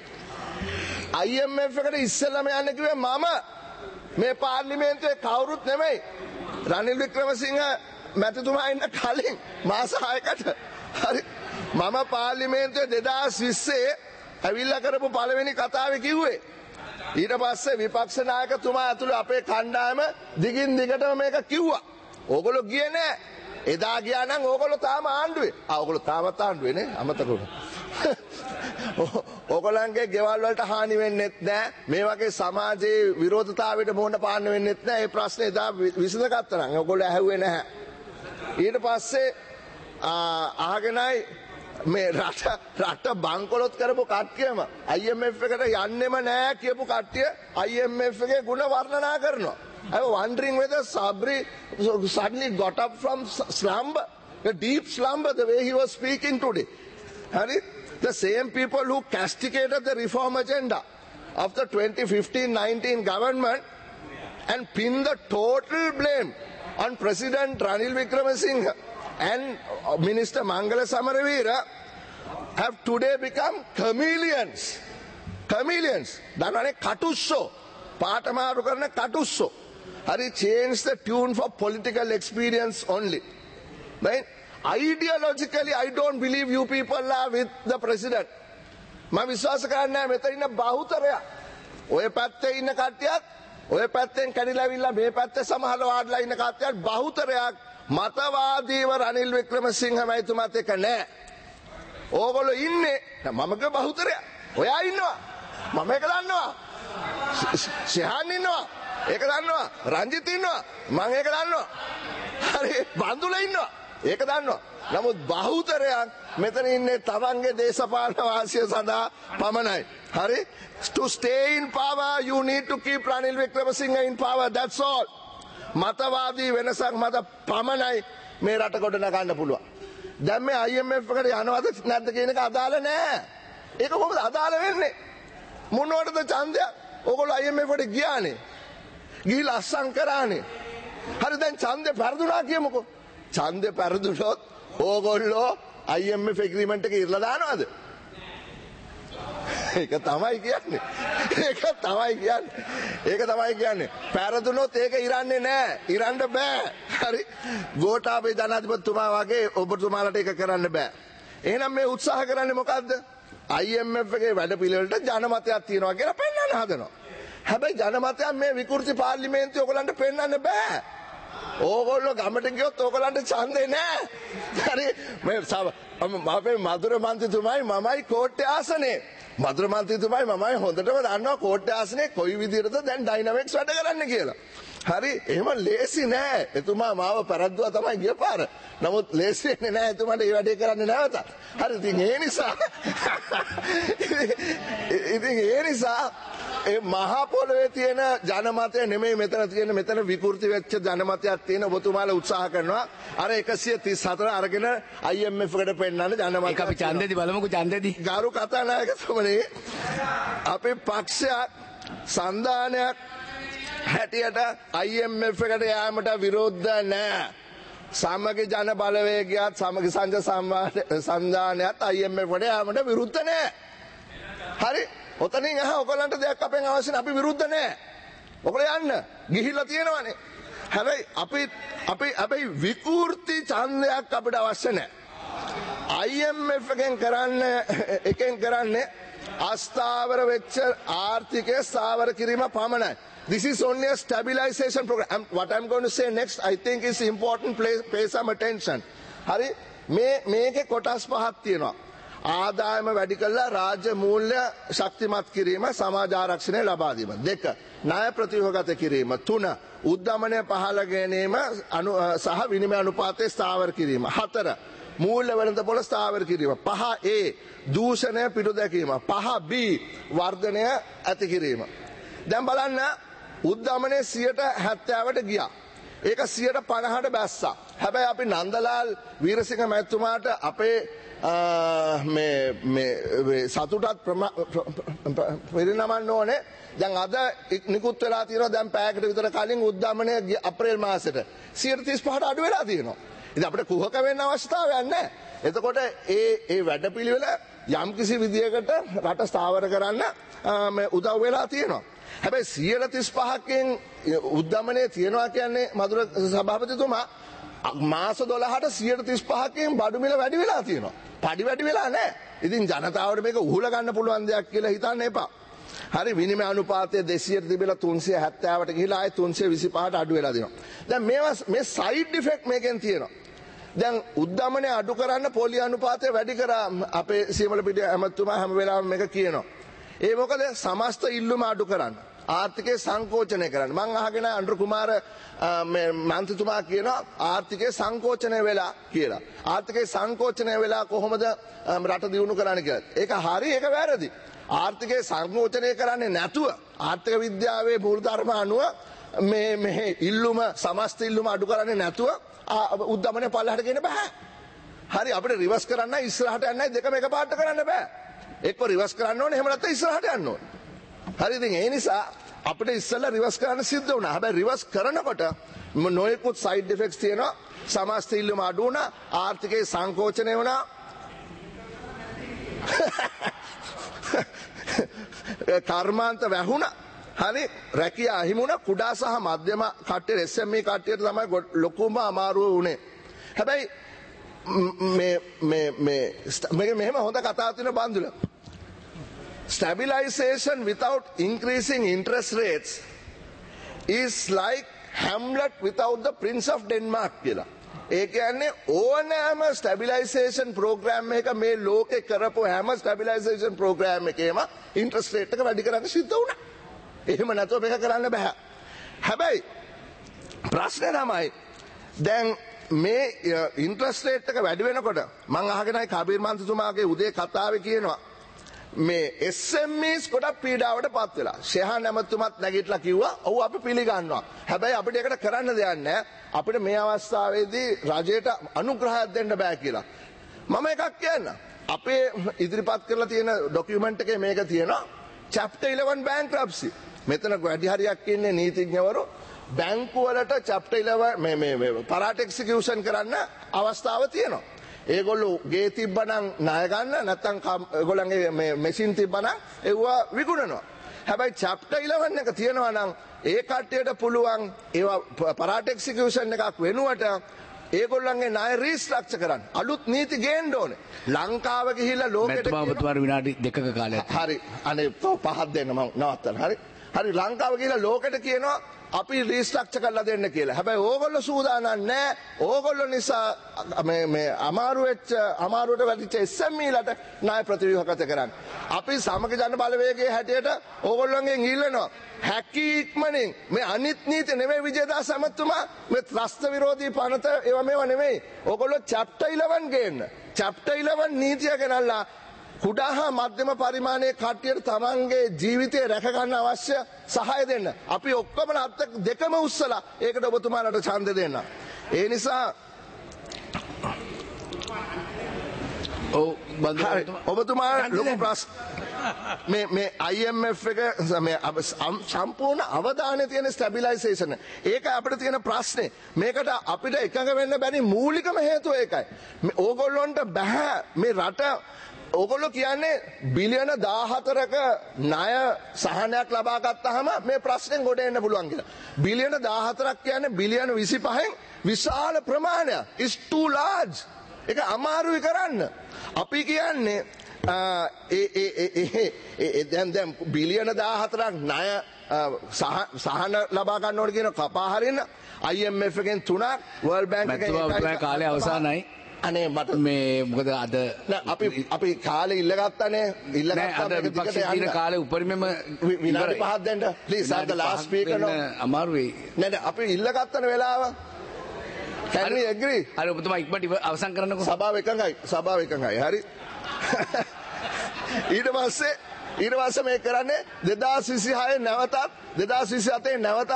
I M F එකට ඉස්සෙල්ලාම යන්න කිව්වේ මම මේ පාර්ලිමේන්තුවේ කවුරුත් නෙමෙයි. රනිල් වික්‍රමසිංහ මැතිතුමා ඉන්න කලින් මාස හයකට හරි මම පාර්ලිමේන්තුවේ දෙදාස් විස්සේ ඇවිල්ලා කරපු පළවෙනි කතාවේ කිව්වේ. ඊට පස්සේ විපක්ෂ නායකතුමා ඇතුළු අපේ කණ්ඩායම දිගින් දිගටම මේක කිව්වා. ඕගොල්ලෝ ගියේ නෑ. එදා ගියා නම් ඕගොල්ලෝ තාම ආණ්ඩුවේ. ආ ඕගොල්ලෝ තාමත් ආණ්ඩුවේ නේ අමතක වුණා. ඕගොල්ලන්ගේ ගෙවල් වලට හානි වෙන්නෙත් නෑ. මේ වගේ සමාජයේ විරෝධතාවයට මුහුණ පාන්න වෙන්නෙත් නෑ. ඒ ප්‍රශ්නේ එදා විසඳගත්තා නම් ඕගොල්ලෝ ඇහුවේ නැහැ. ඊට පස්සේ අහගෙනයි මේ රට රට බංකොලොත් කරපු කට්ටියම I M F එකට යන්නෙම නෑ කියපු කට්ටිය I M F එකේ ගුණ වර්ණනා කරනවා. I was wondering whether Sabri suddenly got up from slumber, a deep slumber, the way he was speaking today. Hari? The same people who castigated the reform agenda of the twenty fifteen nineteen government and pinned the total blame on President Ranil Wickremesinghe and Minister Mangala Samaraweera have today become chameleons. Chameleons. Danane katusso. Patamaru karna katusso. Hari change the tune for political experience only. Right? Ideologically, I don't believe you people are with the president. Ma විශ්වාස කරන්නේ නැහැ මෙතන ඉන්න බහුතරයක්. ඔය පැත්තේ ඉන්න කට්ටියත් ඔය පැත්තෙන් කැඩිලාවිල්ලා මේ පැත්තේ සමහර වාඩිලා ඉන්න කට්ටියත් බහුතරයක් මතවාදීව රනිල් වික්‍රමසිංහ මැතිතුමාත් එක්ක නැහැ. ඕගොල්ලෝ ඉන්නේ මම කිය බහුතරයක්. ඔයා ඉන්නවා. මම ඒක දන්නවා. ශහන් ඉන්නවා. ඒක දන්නවා. රංජිත් ඉන්නවා. මම ඒක දන්නවා. හරි බඳුල ඉන්නවා. ඒක දන්නවා. නමුත් බහුතරයක් මෙතන ඉන්නේ තමන්ගේ දේශපාලන වාසිය සඳහා පමණයි. හරි? To stay in power you need to keep Ranil Wickremesinghe in power. That's all. මතවාදී වෙනසක් මත පමණයි මේ රට කොට නගන්න පුළුවන්. දැන් මේ I M F එකට යනවද නැද්ද කියන එක අදාළ නැහැ. ඒක කොහොමද අදාළ වෙන්නේ? මොනවටද ඡන්දයක්? ඕගොල්ලෝ I M F එකට ගියානේ. ගිහිල්ලා අස්සම් කරානේ. හරි දැන් ඡන්දේ පෙරදුනා කියමුකෝ. ඡන්දේ පෙරදුනොත් ඕගොල්ලෝ I M F agreement එක ඉරලා දානවද? ඒක තමයි කියන්නේ. ඒක තමයි කියන්නේ. ඒක තමයි කියන්නේ. පෙරදුනොත් ඒක ඉරන්නේ නැහැ. ඉරන්න බෑ. හරි. ගෝඨාභය ජනාධිපතිතුමා වගේ ඔබතුමාලට ඒක කරන්න බෑ. එහෙනම් මේ උත්සාහ කරන්නේ මොකද්ද? I M F එකේ වැඩ පිළිවෙලට ජනමතයක් තියෙනවා කියලා පෙන්වන්න හදනවා. හැබැයි ජනමතයක් මේ විකෘති පාර්ලිමේන්තුවේ ඔයගලන්ට පෙන්වන්න බෑ. ඕගොල්ලෝ ගමට ගියොත් ඕගලන්ට ඡන්දේ නැහැ. හරි මේ අපේ මధుර මන්ත්‍රීතුමයි මමයි කෝට්ටේ ආසනේ. මధుර මන්ත්‍රීතුමයි මමයි හොඳටම දන්නවා කෝට්ටේ ආසනේ කොයි විදිහටද දැන් ඩයිනමික්ස් වැඩ කරන්න කියලා. හරි එහෙම ලේසි නෑ. එතුමා මාව පෙරද්දුවා තමයි ගියපාර. නමුත් ලේසි වෙන්නේ නෑ එතුමාට මේ වැඩේ කරන්න නැවත. හරි ඉතින් ඒ නිසා ඉතින් ඒ නිසා ඒ මහා පොළවේ තියෙන ජනමතය නෙමෙයි මෙතන තියෙන මෙතන විකෘති වෙච්ච ජනමතයක් තියෙන ඔබතුමාලා උත්සාහ කරනවා අර එකසිය තිස් හතර අරගෙන I M F එකට පෙන්නන්න ජනමතය. ඒක අපි ඡන්දෙදි බලමුකෝ ඡන්දෙදි. ගරු කතානායකතුමනි අපේ පක්ෂයක් සන්දානයක් හැටියට I M F එකට යාමට විරුද්ධ නැහැ. සමගි ජන බලවේගයත් සමගි සංජ සන්දානයත් I M F එකට යාමට විරුද්ධ නැහැ. හරි ඔතනින් අහ ඔයගලන්ට දෙයක් අපෙන් අවශ්‍ය නැහැ. අපි විරුද්ධ නැහැ. ඔයගොල්ලෝ යන්න. ගිහිල්ලා තියෙනවනේ. හැබැයි අපි අපි අපි විකෘති ඡන්දයක් අපිට අවශ්‍ය නැහැ. I M F එකෙන් කරන්න එකෙන් කරන්නේ අස්ථාවර වෙච්ච ආර්ථිකය ස්ථාවර කිරීම පමණයි. This is only a stabilization program. I'm, what I'm going to say next, I think is important. Play, pay some attention. Hari, me මේකේ කොටස් පහක් තියෙනවා. ආදායම වැඩි කළා රාජ්‍ය මූල්‍ය ශක්තිමත් කිරීම සමාජ ආරක්ෂණය ලබා දීම. දෙක ණය ප්‍රතිව්‍යුහගත කිරීම. තුන උද්ධමනය පහළ ගැනීම සහ විනිමය අනුපාතය ස්ථාවර කිරීම. හතර මූල්‍ය වෙළඳපොළ ස්ථාවර කිරීම. පහ ඒ දූෂණය පිටුදැකීම. පහ බී වර්ධනය ඇති කිරීම. දැන් බලන්න උද්ධමනය සියයට හැත්තෑවට ගියා. ඒක සියයට පණහට බැස්සා. හැබැයි අපි නන්දලාල් වීරසිංහ මැතිතුමාට අපේ සතුටත් පිරිනමන්න ඕනේ. දැන් අද නිකුත් වෙලා තියෙනවා දැන් පැයකට විතර කලින් උද්ධමනය අප්‍රේල් මාසෙට සියයට තිස් පහට අඩු වෙලා තියෙනවා. ඉතින් අපිට කුහක වෙන්න අවශ්‍යතාවයක් නැහැ. එතකොට ඒ ඒ වැඩපිළිවෙල යම්කිසි විදියකට රට ස්ථාවර කරන්න මේ උදව් වෙලා තියෙනවා. හැබැයි සියයට තිස් පහකින් උද්ධමනය තියෙනවා කියන්නේ මధుර සභාපතිතුමා මාස දොළහට සියයට තිස් පහකින් බඩු මිල වැඩි වෙලා තියෙනවා. පඩි වැඩි වෙලා නැහැ. ඉතින් ජනතාවට මේක උහුල ගන්න පුළුවන් දෙයක් කියලා හිතන්න එපා. හරි විනිමය අනුපාතය දෙසියයට තිබිලා තුන්සිය හැත්තෑවට ගිහිලා ආයේ තුන්සිය විසි පහට අඩු වෙලා තියෙනවා. දැන් මේවා මේ සයිඩ් ඉෆෙක්ට් මේකෙන් තියෙනවා. දැන් උද්ධමනය අඩු කරන්න පොලි අනුපාතය වැඩි කරා අපේ සීමල පිටිය ඇමතුමා හැම වෙලාවෙම මේක කියනවා. ඒ මොකද සමස්ත ඉල්ලුම අඩු කරන්න. ආර්ථිකය සංකෝචනය කරන්න. මං අහගෙන අනුර කුමාර මන්ත්‍රීතුමා කියනවා ආර්ථිකය සංකෝචනය වෙලා කියලා. ආර්ථිකය සංකෝචනය වෙලා කොහොමද රට දියුණු කරන්න කියලා. ඒක හරි ඒක වැරදි. ආර්ථිකය සංකෝචනය කරන්නේ නැතුව ආර්ථික විද්‍යාවේ මූලධර්ම අනුව මේ මේ ඉල්ලුම සමස්ත ඉල්ලුම අඩු කරන්නේ නැතුව උද්ධමනය පල්ලෙහාට ගෙන බෑ. හරි අපිට රිවර්ස් කරන්න ඉස්සරහට යන්නයි දෙකම එකපාරට කරන්න බෑ. එක්ක රිවර්ස් කරන්න ඕනේ එහෙම නැත්නම් ඉස්සරහට යන්න ඕනේ. හරි ඉතින් ඒ නිසා අපිට ඉස්සෙල්ලා රිවර්ස් කරන්න සිද්ධ වුණා. හැබැයි රිවර්ස් කරනකොට නොයෙකුත් සයිඩ් ඉෆෙක්ට්ස් තියෙනවා. සමස්ත ඉල්ලුම අඩු වුණා, ආර්ථිකයේ සංකෝචනය වුණා. කර්මාන්ත වැහුණා. හරි රැකියා අහිමි වුණා. කුඩා සහ මධ්‍යම කට්ටිය එස් එම් ඊ කට්ටියට තමයි ලොකුම අමාරුව වුණේ. හැබැයි මේ මේ මේ මේක මෙහෙම හොඳ කතාවක් තියෙන Bandula. Stabilization without increasing interest rates is like Hamlet without the Prince of Denmark කියලා. ඒ කියන්නේ ඕනෑම ස්ටැබිලයිසේෂන් ප්‍රෝග්‍රෑම් එක මේ ලෝකේ කරපු හැම ස්ටැබිලයිසේෂන් ප්‍රෝග්‍රෑම් එකේම ඉන්ට්‍රස්ට් රේට් එක වැඩි කරන්න සිද්ධ වුණා. එහෙම නැතුව මේක කරන්න බෑ. හැබැයි ප්‍රශ්නේ තමයි දැන් මේ ඉන්ට්‍රස්ට් රේට් එක වැඩි වෙනකොට මම අහගෙනයි කබීර් මන්ත්‍රීතුමාගේ උදේ කතාවේ කියනවා මේ එස් එම් ඊස් ගොඩක් පීඩාවට පත් වෙලා. ෂෙහාන් ඇමතුමත් නැගිටලා කිව්වා ඔව් අපි පිළිගන්නවා. හැබැයි අපිට ඒකට කරන්න දෙයක් නැහැ. අපිට මේ අවස්ථාවේදී රජයට අනුග්‍රහයක් දෙන්න බෑ කියලා. මම එකක් කියන්න. අපේ ඉදිරිපත් කරලා තියෙන ඩොකියුමන්ට් එකේ මේක තියෙනවා. chapter eleven bankruptcy. මෙතන වැඩි හරියක් ඉන්නේ නීතිඥවරු බැංකු වලට chapter eleven මේ මේ පරාට එක්සිකියුෂන් කරන්න අවස්ථාව තියෙනවා. ඒගොල්ලෝ ගේ තිබ්බනම් ණය ගන්න නැත්නම් ඒගොල්ලන්ගේ මේ මැෂින් තිබ්බනම් ඒවා විකුණනවා. හැබැයි chapter eleven එක තියෙනවා නම් ඒ කට්ටියට පුළුවන් ඒවා පරාට එක්සිකියුෂන් එකක් වෙනුවට ඒගොල්ලන්ගේ ණය රීස්ට්‍රක්චර් කරන්න. අලුත් නීති ගේන්න ඕනේ. ලංකාව ගිහිල්ලා ලෝකෙට මෙතුමාට විනාඩි දෙකක කාලයක්. හරි. අනේ පහක් දෙන්න මම නවත්තන්න. හරි. හරි ලංකාව ගිහිල්ලා ලෝකෙට කියනවා අපි රීස්ට්‍රක්චර් කරලා දෙන්න කියලා. හැබැයි ඕගොල්ලෝ සූදානම් නැහැ. ඕගොල්ලෝ නිසා මේ මේ අමාරු වෙච්ච අමාරුවට වැටිච්ච එස් එම් ඊලට ණය ප්‍රතිව්‍යුහගත කරන්න. අපි සමග ජන බලවේගයේ හැටියට ඕගොල්ලෝගෙන් ඉල්ලනවා. හැකි ඉක්මනින් මේ අනිත් නීති නෙමෙයි විජේදාස ඇමතුමා මේ ත්‍රස්ත විරෝධී පනත ඒවා මේවා නෙමෙයි. ඕගොල්ලෝ chapter eleven ගේන්න. chapter eleven නීතිය ගෙනල්ලා කුඩා හා මධ්‍යම පරිමාණයේ කට්ටියට තමන්ගේ ජීවිතය රැක ගන්න අවශ්‍ය සහාය දෙන්න. අපි ඔක්කොම අත් දෙකම උස්සලා ඒකට ඔබතුමාලට ඡන්දය දෙන්න. ඒ නිසා ඔව් ඔබතුමා ලොකු ප්‍රශ්න මේ මේ I M F එක මේ සම්පූර්ණ අවධානය තියෙන ස්ටැබිලයිසේෂන් ඒක අපිට තියෙන ප්‍රශ්නේ. මේකට අපිට එකඟ වෙන්න බැරි මූලිකම හේතුව ඒකයි. ඕගොල්ලොන්ට බෑ මේ රට ඕගොල්ලෝ කියන්නේ බිලියන දාහතරක ණය සහනයක් ලබා ගත්තාම මේ ප්‍රශ්නෙන් ගොඩ එන්න පුළුවන් කියලා. බිලියන දාහතරක් කියන්නේ බිලියන විසිපහෙන් විශාල ප්‍රමාණයක්. is too large. ඒක අමාරුයි කරන්න. අපි කියන්නේ ඒ දැන් දැන් බිලියන දාහතරක් ණය සහන ලබා ගන්න ඕන කියන කපා හරින්න I M F එකෙන් තුනක් World Bank එකෙන් එකයි කාලේ අවසానයි. අනේ මට මේ මොකද අද නෑ අපි අපි කාලේ ඉල්ලගත්තානේ නෑ ඉල්ලගත්තා අද මේක දිගට විපක්ෂයේ තියෙන යන්න කාලේ උපරිමම විනාඩි පහක් දෙන්න ප්ලීස් ආ ද ලාස්ට් ස්පීකර් නෝ අමාරු වෙයි. නෑ නෑ අපි ඉල්ලගත්තනේ වෙලාව can we agree හරි ඔබතුමා ඉක්මනට ඉව- අවසන් කරන්නකෝ. සභාව එකඟයි සභාව එකඟයි හරි ඊට පස්සේ ඊට පස්සේ මේක කරන්නේ දෙදාස් විසිහය නැවතත් දෙදාස් විසිහතේ නැවතත්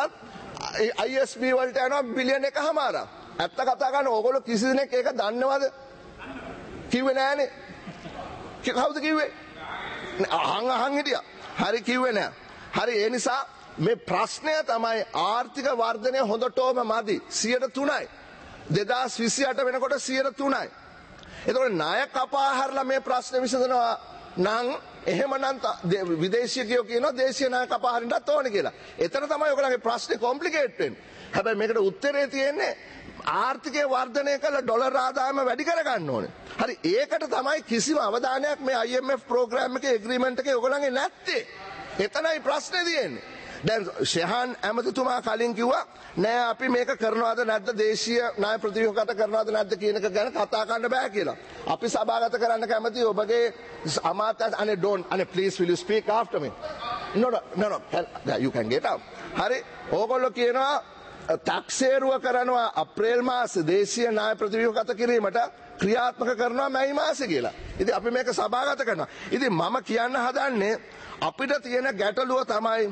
I S B වලට යනවා බිලියන් එකමාරක්. ඇත්ත කතා කරන ඕගොල්ලෝ කිසි දෙනෙක් ඒක දන්නවද? කිව්වේ නෑනේ. කි- කවුද කිව්වේ? අහන් අහන් හිටියා. හරි කිව්වේ නෑ. හරි ඒ නිසා මේ ප්‍රශ්නය තමයි ආර්ථික වර්ධනය හොඳටම මදි. සියයට තුනයි. දෙදාස් විසිඅට වෙනකොට සියයට තුනයි. එතකොට ණය කපා හැරලා මේ ප්‍රශ්නේ විසඳනවා නම් එහෙමනම් ත- දේ- විදේශිකයෝ කියනවා දේශීය ණය කපා හරින්නත් ඕනේ කියලා. එතන තමයි ඔයගොල්ලන්ගේ ප්‍රශ්නේ කොම්ප්ලිකේට් වෙන්නේ. හැබැයි මේකට උත්තරේ තියෙන්නේ ආර්ථිකය වර්ධනය කළ ඩොලර් ආදායම වැඩි කරගන්න ඕනේ. හරි ඒකට තමයි කිසිම අවධානයක් මේ I M F ප්‍රෝග්‍රෑම් එකේ එග්‍රීමන්ට් එකේ ඔයගොල්ලන්ගේ නැත්තේ. එතනයි ප්‍රශ්නේ තියෙන්නේ. දැන් ෂෙහාන් ඇමතිතුමා කලින් කිව්වා නෑ අපි මේක කරනවද නැද්ද දේශීය ණය ප්‍රතිව්‍යුහගත කරනවද නැද්ද කියන එක ගැන කතා කරන්න බෑ කියලා. අපි සභාගත කරන්න කැමති ඔබගේ අමාත්‍ය අනේ don't අනේ please will you speak after me. No no no no you can get out. හරි ඕගොල්ලෝ කියනවා තාක්සේරුව කරනවා අප්‍රේල් මාසේ දේශීය ණය ප්‍රතිව්‍යුහගත කිරීමට ක්‍රියාත්මක කරනවා මැයි මාසේ කියලා. ඉතින් අපි මේක සභාගත කරනවා. ඉතින් මම කියන්න හදන්නේ අපිට තියෙන ගැටලුව තමයි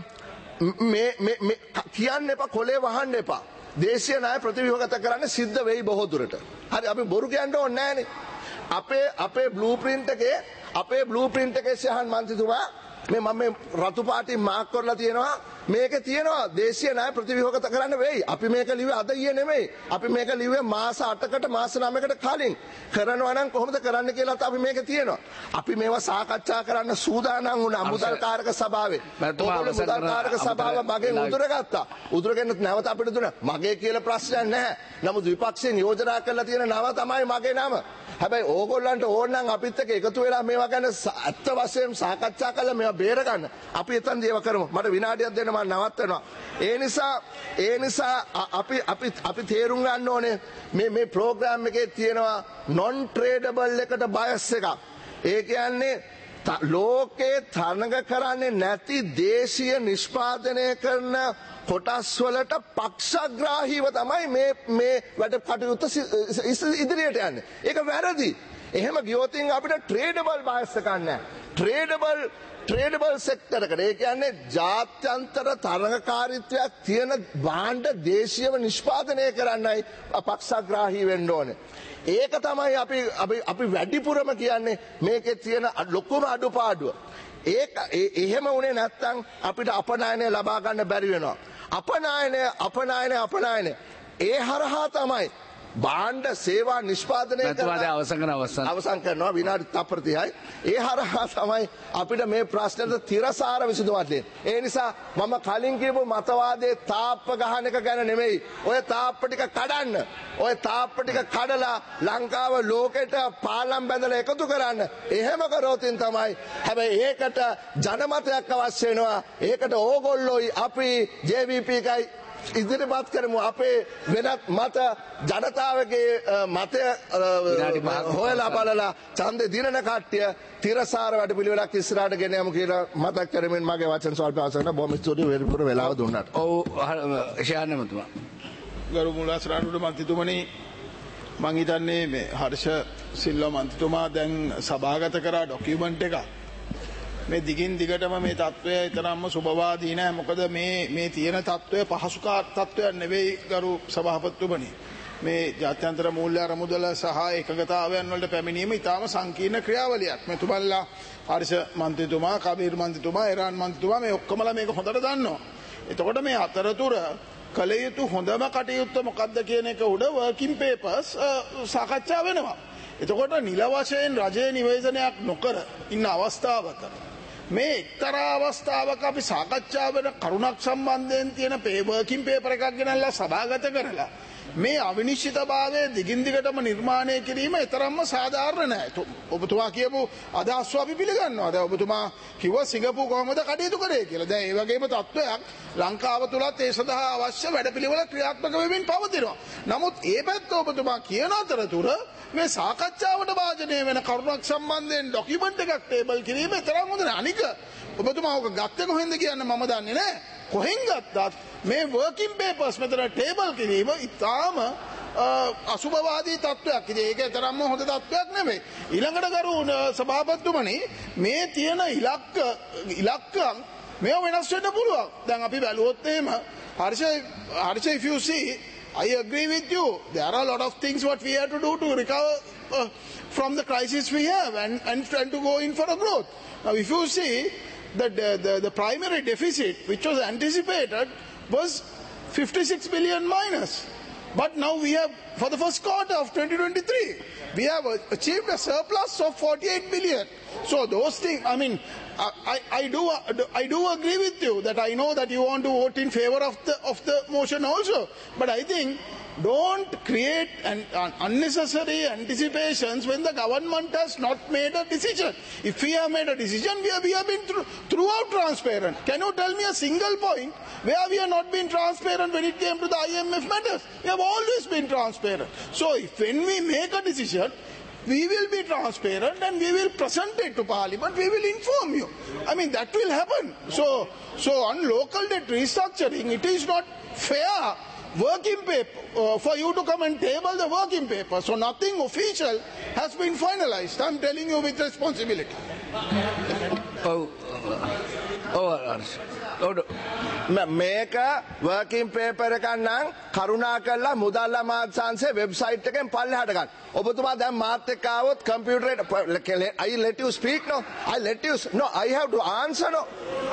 මේ මේ කියන්න එපා කොලේ වහන්න එපා. දේශීය ණය ප්‍රතිව්‍යුහගත කරන්න සිද්ධ වෙයි බොහෝ දුරට. හරි අපි බොරු කියන්න ඕනේ නෑනේ. අපේ අපේ බ්ලූ ප්‍රින්ට් එකේ අපේ බ්ලූ ප්‍රින්ට් එකේ සහන් මන්ත්‍රීතුමා මේ මම මේ රතු පාටින් මාක් කරලා තියෙනවා මේකේ තියෙනවා දේශීය ණය ප්‍රතිව්‍යුහගත කරන්න වෙයි. අපි මේක ලිව්වේ අද ඊයේ නෙමෙයි. අපි මේක ලිව්වේ මාස අටකට මාස නවයකට කලින්. කරනවා නම් කොහොමද කරන්න කියලාත් අපි මේක තියෙනවා. අපි මේවා සාකච්ඡා කරන්න සූදානම් වුණා මුදල් කාරක සභාවේ. ඔයගොල්ලෝ මුදල් කාරක සභාව මගෙන් උදුරගත්තා. උදුරගෙන නැවත අපිට දුන්නා. මගේ කියලා ප්‍රශ්නයක් නැහැ. නමුත් විපක්ෂයෙන් යෝජනා කරලා තියෙන නම තමයි මගේ නම. හැබැයි ඕගොල්ලන්ට ඕන නම් අපිත් එක්ක එකතු වෙලා මේවා ගැන ඇත්ත වශයෙන්ම සාකච්ඡා කරලා මේවා බේර ගන්න. අපි එතනදී ඒවා කරමු. මට විනාඩියක් දෙන්න මම නවත්වනවා. ඒ නිසා ඒ නිසා අපි අපි අපි තේරුම් ගන්න ඕනේ මේ මේ ප්‍රෝග්‍රෑම් එකේ තියෙනවා non tradable එකට බයස් එකක්. ඒ කියන්නේ ලෝකේ තරඟ කරන්නේ නැති දේශීය නිෂ්පාදනය කරන කොටස් වලට පක්ෂග්‍රාහීව තමයි මේ මේ වැඩ කටයුත්ත ඉදිරියට යන්නේ. ඒක වැරදි. එහෙම ගියොත් අපිට ට්‍රේඩබල් බයස් එකක් නැහැ. ට්‍රේඩබල් ට්‍රේඩබල් සෙක්ටර් එකට ඒ කියන්නේ ජාත්‍යන්තර තරඟකාරීත්වයක් තියෙන භාණ්ඩ දේශීයව නිෂ්පාදනය කරන්නයි පක්ෂග්‍රාහී වෙන්න ඕනේ. ඒක තමයි අපි අපි අපි වැඩිපුරම කියන්නේ මේකේ තියෙන ලොකුම අඩුපාඩුව. ඒක එහෙම වුණේ නැත්නම් අපිට අපනයනය ලබා ගන්න බැරි වෙනවා. අපනයනය අපනයනය අපනයනය ඒ හරහා තමයි භාණ්ඩ සේවා නිෂ්පාදනය කරන අවසන් කරන අවසන් අවසන් කරනවා විනාඩි තප්පර තිහයි. ඒ හරහා තමයි අපිට මේ ප්‍රශ්නෙට තිරසාර විසඳුමක් දෙන්නේ. ඒ නිසා මම කලින් කියපු මතවාදයේ තාප්ප ගහන එක ගැන නෙමෙයි. ඔය තාප්ප ටික කඩන්න. ඔය තාප්ප ටික කඩලා ලංකාව ලෝකෙට පාලම් බැඳලා එකතු කරන්න. එහෙම කරොතින් තමයි. හැබැයි ඒකට ජනමතයක් අවශ්‍ය වෙනවා. ඒකට ඕගොල්ලෝයි අපි J V P එකයි ඉදිරිපත් කරමු අපේ වෙනත් මත ජනතාවගේ මතය හොයලා බලලා ඡන්දෙ දිනන කට්ටිය තිරසාර වැඩ පිළිවෙලක් ඉස්සරහට ගෙන යමු කියලා මතක් කරමින් මගේ වචන ස්වල්ප අවසන් කරන බොහොම ස්තුතියි වෙරපුර වෙලාව දුන්නාට. ඔව් ෂාන් මතුමා. ගරු මුලාස්රාණුඩ මන්ත්‍රීතුමනි මං හිතන්නේ මේ හර්ෂ සිල්වා මන්ත්‍රීතුමා දැන් සභාගත කරා ඩොකියුමන්ට් එකක්. මේ දිගින් දිගටම මේ තත්ත්වය තරම්ම සුබවාදී නෑ. මොකද මේ මේ තියෙන තත්ත්වය පහසුකාර තත්ත්වයක් නෙවෙයි ගරු සභාපතිතුමනි. මේ ජාත්‍යන්තර මූල්‍ය අරමුදල සහ එකඟතාවයන් වලට පැමිණීම ඉතාම සංකීර්ණ ක්‍රියාවලියක්. මෙතුමන්ලා හර්ෂ මන්ත්‍රීතුමා, කබීර් මන්ත්‍රීතුමා, එරාන් මන්ත්‍රීතුමා මේ ඔක්කොමලා මේක හොඳට දන්නවා. එතකොට මේ අතරතුර කළ යුතු හොඳම කටයුත්ත මොකක්ද කියන එක උඩ වර්කින් පේපර්ස් සාකච්ඡා වෙනවා. එතකොට නිල වශයෙන් රජයේ නිවේදනයක් නොකර ඉන්න අවස්ථාවක මේ එක්තරා අවස්ථාවක අපි සාකච්ඡා වෙන කරුණක් සම්බන්ධයෙන් තියෙන වර්කින් පේපර් එකක් ගෙනල්ලා සභාගත කරලා මේ අවිනිශ්චිතභාවය දිගින් දිගටම නිර්මාණය කිරීම එතරම්ම සාධාරණ නෑ. ඔබතුමා කියපු අදහස් අපි පිළිගන්නවා. දැන් ඔබතුමා කිව්වා සිංගප්පූරු කොහොමද කටයුතු කරේ කියලා. දැන් ඒ වගේම තත්ත්වයක් ලංකාව තුලත් ඒ සඳහා අවශ්‍ය වැඩපිළිවෙල ක්‍රියාත්මක වෙමින් පවතිනවා. නමුත් ඒ පැත්ත ඔබතුමා කියන අතරතුර මේ සාකච්ඡාවට වාජනය වෙන කරුණක් සම්බන්ධයෙන් ඩොකියුමන්ට් එකක් ටේබල් කිරීම තරම් හොඳ නෑ. අනික ඔබතුමා ඔක ගත්තේ කොහෙන්ද කියන්න මම දන්නේ නෑ. කොහෙන් ගත්තත් මේ වර්කින් පේපර්ස් මෙතන ටේබල් කිරීම ඉතාම අසුභවාදී තත්ත්වයක්. ඉතින් ඒක තරම්ම හොඳ තත්ත්වයක් නෙමෙයි. ඊළඟට ගරු සභාපතිතුමනි මේ තියෙන ඉලක්ක ඉලක්කම් මේව වෙනස් වෙන්න පුළුවන්. දැන් අපි බැලුවොත් එහෙම Harsha Harsha if you see I agree with you. There are a lot of things what we have to do to recover uh, from the crisis we have and, and trying to go in for a growth. Now if you see the, the, the, the primary deficit which was anticipated was fifty-six billion minus. But now we have, for the first quarter of twenty twenty-three, we have achieved a surplus of forty-eight billion. So those things, I mean, I, I, do, I do agree with you that I know that you want to vote in favor of the, of the motion also. But I think don't create an, an unnecessary anticipations when the government has not made a decision. If we have made a decision, we have, we have been through, throughout transparent. Can you tell me a single point where we have not been transparent when it came to the I M F matters? We have always been transparent. So if when we make a decision, we will be transparent and we will present it to Parliament, we will inform you. I mean, that will happen. So, so on local debt restructuring, it is not fair working paper uh, for you to come and table the working paper. So nothing official has been finalized. I'm telling you with responsibility. Oh, oh, oh. මේක working paper එකක් නම් කරුණා කරලා මුදල් අමාත්‍යාංශයේ website එකෙන් පල්ලෙහාට ගන්න. ඔබතුමා දැන් මාත් එක්ක ආවොත් කම්පියුටරේ I let you speak no I let you no I have to answer no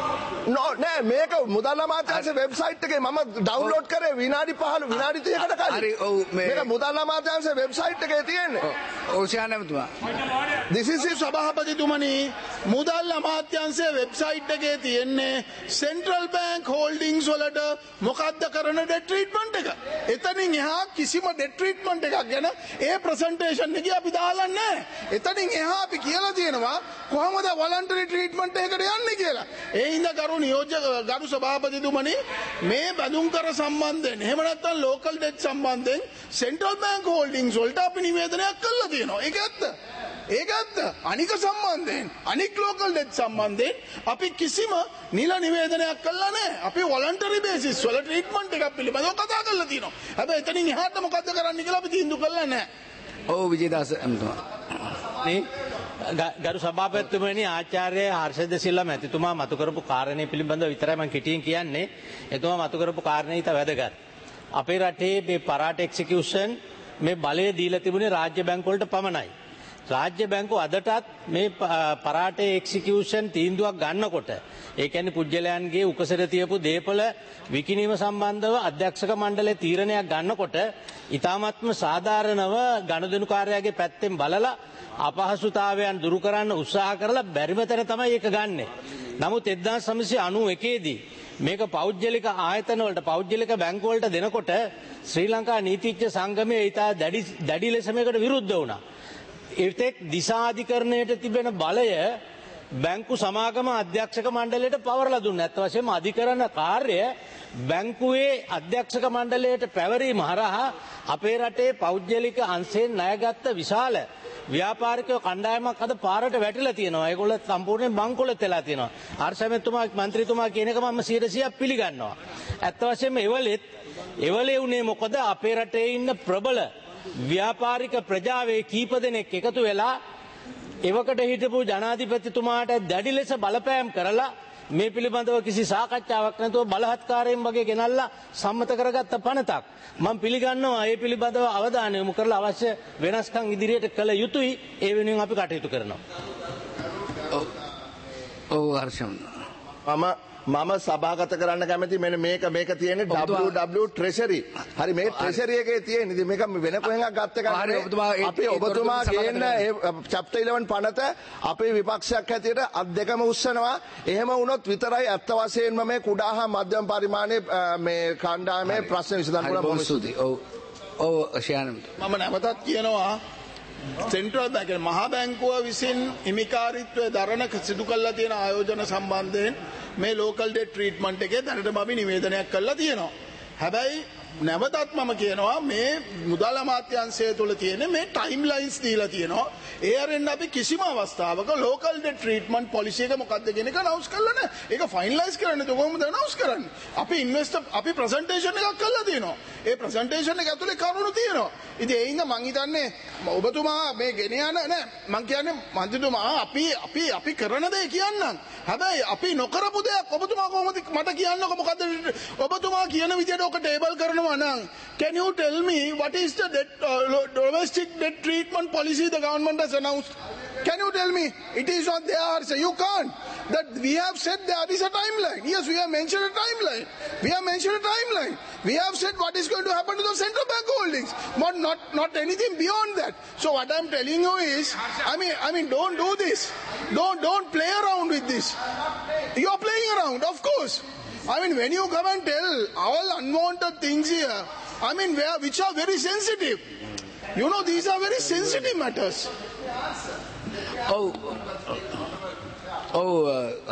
no නෑ මේක මුදල් අමාත්‍යාංශයේ වෙබ්සයිට් එකේ මම ඩවුන්ලෝඩ් කරේ විනාඩි පහළ විනාඩි තිහකට කලින්. හරි ඔව් මේක මුදල් අමාත්‍යාංශයේ වෙබ්සයිට් එකේ තියෙන්නේ. ඔව් ශානමතුමා. This is සභාපතිතුමනි මුදල් අමාත්‍යාංශයේ වෙබ්සයිට් එකේ තියෙන්නේ Central Bank holdings වලට මොකද්ද කරන debt treatment එක. එතනින් එහා කිසිම debt treatment එකක් ගැන ඒ presentation එකේ අපි දාලා නැහැ. එතනින් එහා අපි කියලා තියෙනවා කොහොමද voluntary treatment එකකට යන්නේ කියලා. ඒ හින්දා ගරු නියෝජ්‍ය ගරු සභාපතිතුමනි මේ බඳුන් කර සම්බන්ධයෙන් එහෙම නැත්නම් local debt සම්බන්ධයෙන් Central Bank holdings වලට අපි නිවේදනයක් කළා තියෙනවා. ඒක ඇත්ත. ඒක ඇත්ත. අනික සම්බන්ධයෙන් අනික් local debt සම්බන්ධයෙන් අපි කිසිම නිල නිවේදනයක් කළා නැහැ. අපි voluntary basis වල treatment එකක් පිළිබඳව කතා කරලා තියෙනවා. හැබැයි එතනින් එහාට මොකද්ද කරන්න කියලා අපි තීන්දුව කළා නැහැ. ඔව් විජේදාස එම්තුමා. නේ ගරු සභාපතිතුමනි ආචාර්ය හර්ෂද සිල්වා මැතිතුමා මතු කරපු කාරණේ පිළිබඳව විතරයි මම කෙටියෙන් කියන්නේ. එතුමා මතු කරපු කාරණේ ඉත වැදගත්. අපේ රටේ මේ පරාට එක්සිකියුෂන් මේ බලය දීලා තිබුණේ රාජ්‍ය බැංකු වලට පමණයි. රාජ්‍ය බැංකු අදටත් මේ පරාට එක්සිකියුෂන් තීන්දුවක් ගන්නකොට ඒ කියන්නේ පුජ්‍යලයන්ගේ උකසර තියපු දේපල විකිණීම සම්බන්ධව අධ්‍යක්ෂක මණ්ඩලයේ තීරණයක් ගන්නකොට ඊ타මත්ම සාධාරණව ගනුදෙනුකාරයාගේ පැත්තෙන් බලලා අපහසුතාවයන් දුරු කරන්න උත්සාහ කරලා බැරිම තැන තමයි ඒක ගන්නෙ. නමුත් එක්දාස් නවසිය අනූඑක දී මේක පෞද්ගලික ආයතන වලට පෞද්ගලික බැංකු වලට දෙනකොට ශ්‍රී ලංකා නීතිඥ සංගමයේ ඊට දැඩි දැඩි ලෙස මේකට විරුද්ධ වුණා. ඒතෙක් දිසාධිකරණයට තිබෙන බලය බැංකු සමාගම අධ්‍යක්ෂක මණ්ඩලයට පවරලා දුන්නා. අත් වශයෙන්ම අධිකරණ කාර්ය බැංකුවේ අධ්‍යක්ෂක මණ්ඩලයට පැවරීම හරහා අපේ රටේ පෞද්ගලික අංශයෙන් ණයගත්ත විශාල ව්‍යාපාරික කණ්ඩායමක් අද පාරට වැටිලා තියෙනවා. ඒගොල්ලෝ සම්පූර්ණයෙන් බංකොලොත් වෙලා තියෙනවා. හර්ෂමෙතුමා මන්ත්‍රීතුමා කියන එක මම සියයට සීයක් පිළිගන්නවා. අත් වශයෙන්ම එවලෙත් එවලේ උනේ මොකද අපේ රටේ ඉන්න ප්‍රබල ව්‍යාපාරික ප්‍රජාවේ කීප දෙනෙක් එකතු වෙලා එවකට හිටපු ජනාධිපතිතුමාට දැඩි ලෙස බලපෑම් කරලා මේ පිළිබඳව කිසි සාකච්ඡාවක් නැතුව බලහත්කාරයෙන් වගේ ගෙනල්ලා සම්මත කරගත්ත පනතක්. මම පිළිගන්නවා ඒ පිළිබඳව අවධානය යොමු කරලා අවශ්‍ය වෙනස්කම් ඉදිරියට කළ යුතුයි. ඒ වෙනුවෙන් අපි කටයුතු කරනවා. ඔව් ඔව් හර්ෂම් මම මම සභාගත කරන්න කැමති මෙන්න මේක මේක තියෙන්නේ W W Treasury. හරි මේ Treasury එකේ තියෙන ඉතින් මේක වෙන කොහෙන්වත් ගත්ත එකක් නෙවෙයි. අපි ඔබතුමා කියන ඒ chapter eleven පනත අපේ විපක්ෂයක් හැටියට අත් දෙකම උස්සනවා. එහෙම වුණොත් විතරයි අත්ත වශයෙන්ම මේ කුඩා හා මධ්‍යම පරිමාණයේ මේ කණ්ඩායමේ ප්‍රශ්න විසඳන්න පුළුවන්. ඔව් ඔව් ශයාන මම නැවතත් කියනවා සෙන්ට්‍රල් බැංක් මහා බැංකුව විසින් හිමිකාරීත්වය දරන සිදු කළා තියෙන ආයෝජන සම්බන්ධයෙන් මේ ලෝකල් ඩෙට් ට්‍රීට්මන්ට් එකේ දැනටම අපි නිවේදනයක් කළා තියෙනවා. හැබැයි නැවතත් මම කියනවා මේ මුදල් අමාත්‍යාංශය තුළ තියෙන මේ ටයිම් ලයින්ස් දීලා තියෙනවා. ඒ අරින්න අපි කිසිම අවස්ථාවක ලෝකල් ඩෙට් ට්‍රීට්මන්ට් පොලිසි එක මොකක්ද කියන එක අනවුන්ස් කරලා නැහැ. ඒක ෆයිනලයිස් කරන්නේ කොහොමද අනවුන්ස් කරන්නේ? අපි ඉන්වෙස්ටර් අපි ප්‍රසන්ටේෂන් එකක් කරලා තියෙනවා. ඒ ප්‍රසන්ටේෂන් එක ඇතුලේ කරුණු තියෙනවා. ඉතින් ඒ හින්දා මං හිතන්නේ ඔබතුමා මේ ගෙන යන නෑ මං කියන්නේ මන්ත්‍රීතුමා අපි අපි අපි කරන දේ කියන්නම්. හැබැයි අපි නොකරපු දෙයක් ඔබතුමා කොහොමද මට කියන්නකො මොකද්ද ඔබතුමා කියන විදියට ඔක ටේබල් කරනවා නම් can you tell me what is the debt, uh, domestic debt treatment policy the government has announced? Can you tell me? It is not there. So you can't. That we have said there is a timeline. Yes, we have mentioned a timeline. We have mentioned a timeline. We have said what is going to happen to the central bank holdings, but not not anything beyond that. So what I'm telling you is, I mean, I mean, don't do this. Don't don't play around with this. You are playing around, of course. I mean, when you come and tell all unwanted things here, I mean, where, which are very sensitive. You know, these are very sensitive matters. Oh, oh, uh,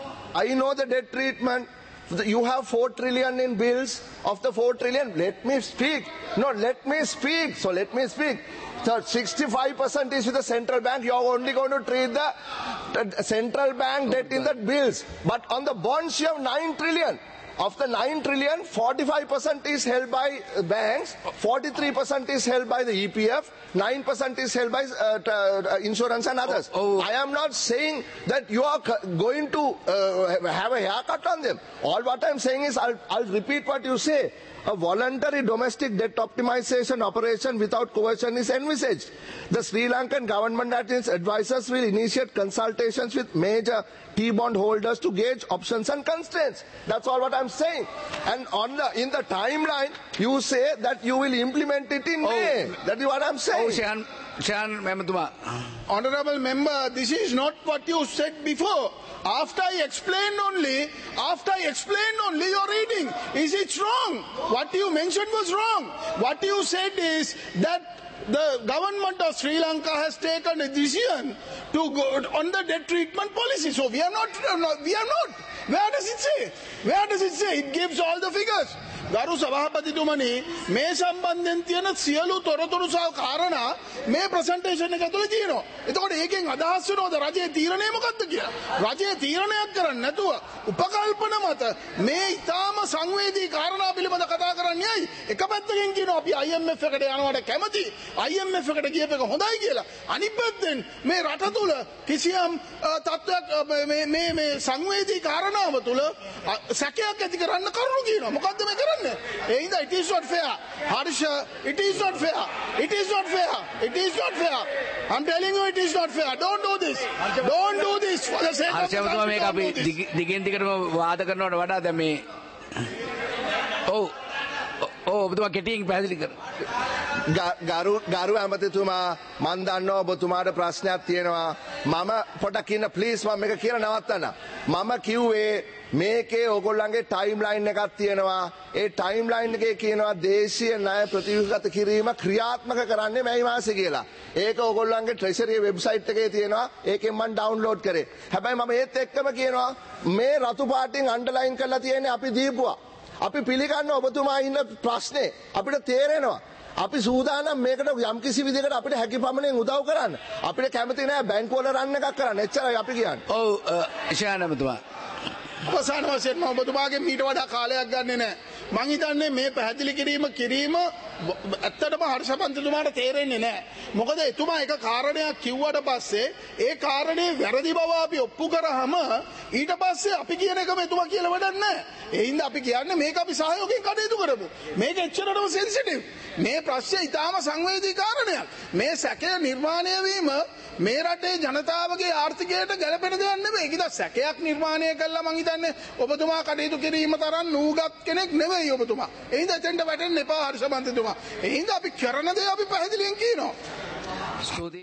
I know the debt treatment. You have four trillion in bills. Of the four trillion, let me speak. No, let me speak. So let me speak. So sixty-five percent is with the central bank. You are only going to treat the, the central bank debt in the bills. But on the bonds, you have nine trillion. Of the nine trillion, forty-five percent is held by banks, forty-three percent is held by the E P F, nine percent is held by uh, t- uh, insurance and others. Oh, oh. I am not saying that you are c- going to uh, have a haircut on them. All what I am saying is, I'll, I'll repeat what you say. A voluntary domestic debt optimization operation without coercion is envisaged. The Sri Lankan government and its advisors will initiate consultations with major T-bond holders to gauge options and constraints. That's all what I'm saying. And on the in the timeline, you say that you will implement it in Oh. May. That is what I'm saying. oh ශයාන් ශයාන් මැමතුමා Honorable member, this is not what you said before. After I explained only, after I explained only, you're reading. Is it wrong? What you mentioned was wrong. What you said is that the government of Sri Lanka has taken a decision to go on the debt treatment policy. So we are not, we are not. Where does it say? Where does it say? It gives all the figures. ගරු සභාපතිතුමනි මේ සම්බන්ධයෙන් තියෙන සියලු තොරතුරු සහ කාරණා මේ presentation එක ඇතුලේ තියෙනවා. එතකොට ඒකෙන් අදහස් වෙනවද රජයේ තීරණය මොකක්ද කියලා? රජයේ තීරණයක් කරන්නේ නැතුව උපකල්පන මත මේ ඊටාම සංවේදී කාරණා පිළිබඳ කතා කරන්නේ ඇයි? එක පැත්තකින් කියනවා අපි I M F එකට යනවට කැමති. I M F එකට ගියප එක හොඳයි කියලා. අනිත් පැත්තෙන් මේ රට තුල කිසියම් තත්ත්වයක් මේ මේ මේ සංවේදී කාරණාව තුල සැකයක් ඇති කරන්න කරුණු කියනවා. මොකද්ද මේ කරන්නේ? It is not fair. Harsha, it is not fair. It is not fair. It is not fair. I'm telling you it is not fair. Don't do this. Don't do this for the sake of the හර්ෂමතුමා මේක අපි country. Don't do this. දිගින් දිගටම වාද කරනවට වඩා දැන් මේ ඔව් ඔව් ඔබතුමා කෙටියෙන් පැහැදිලි කරන්න. ග- ගරු ගරු ඇමතිතුමා මන් දන්නවා ඔබතුමාට ප්‍රශ්නයක් තියෙනවා මම පොඩක් ඉන්න ප්ලීස් මම මේක කියලා නවත්තන්න මම කිව්වේ මේකේ ඕගොල්ලන්ගේ ටයිම් ලයින් එකක් තියෙනවා ඒ ටයිම් ලයින් එකේ කියනවා දේශීය ණය ප්‍රතිවිගත කිරීම ක්‍රියාත්මක කරන්නේ මේ මාසේ කියලා ඒක ඕගොල්ලන්ගේ ට්‍රෙෂරි වෙබ්සයිට් එකේ තියෙනවා ඒකෙන් මම ඩවුන්ලෝඩ් කරේ හැබැයි මම ඒත් එක්කම කියනවා මේ රතු පාටින් අන්ඩර්ලයින් කරලා තියෙන්නේ අපි දීපුවා අපි පිළිගන්න ඔබතුමා ඉන්න ප්‍රශ්නේ අපිට තේරෙනවා අපි සූදානම් මේකට යම් කිසි විදිහකට අපිට හැකි පමණින් උදව් කරන්න අපිට කැමති නෑ බැංකුවල රන් එකක් කරන්න එච්චරයි අපි කියන්නේ ඔව් ශයාන් මැමතුමා අවසාන වශයෙන් මම ඔබතුමාගෙන් මීට වඩා කාලයක් ගන්නෙ නෑ. මං හිතන්නේ මේ පැහැදිලි කිරීම කිරීම ඇත්තටම හර්ෂපන්තිතුමාට තේරෙන්නේ නෑ. මොකද එතුමා එක කාරණයක් කිව්වට පස්සේ ඒ කාරණේ වැරදි බව අපි ඔප්පු කරාම ඊට පස්සේ අපි කියන එකම එතුමා කියලා වැඩක් නෑ. ඒ හින්දා අපි කියන්නේ මේක අපි සහයෝගයෙන් කටයුතු කරමු. මේක එච්චරටම සෙන්සිටිව්. මේ ප්‍රශ්නේ ඊටාම සංවේදී කාරණයක්. මේ සැකය නිර්මාණය වීම මේ රටේ ජනතාවගේ ආර්ථිකයට ගැළපෙන දෙයක් නෙවෙයි. ඒක සැකයක් නිර්මාණය කළා මං හිතන්නේ ඔබතුමා කටයුතු කිරීම තරම් නූගත් කෙනෙක් නෙවෙයි ඔබතුමා. ඒ හින්දා එතෙන්ට වැටෙන්න එපා හර්ෂමන්ත්‍රීතුමා. ඒ හින්දා අපි කරන දේ අපි පැහැදිලියෙන් කියනවා. ස්තුතියි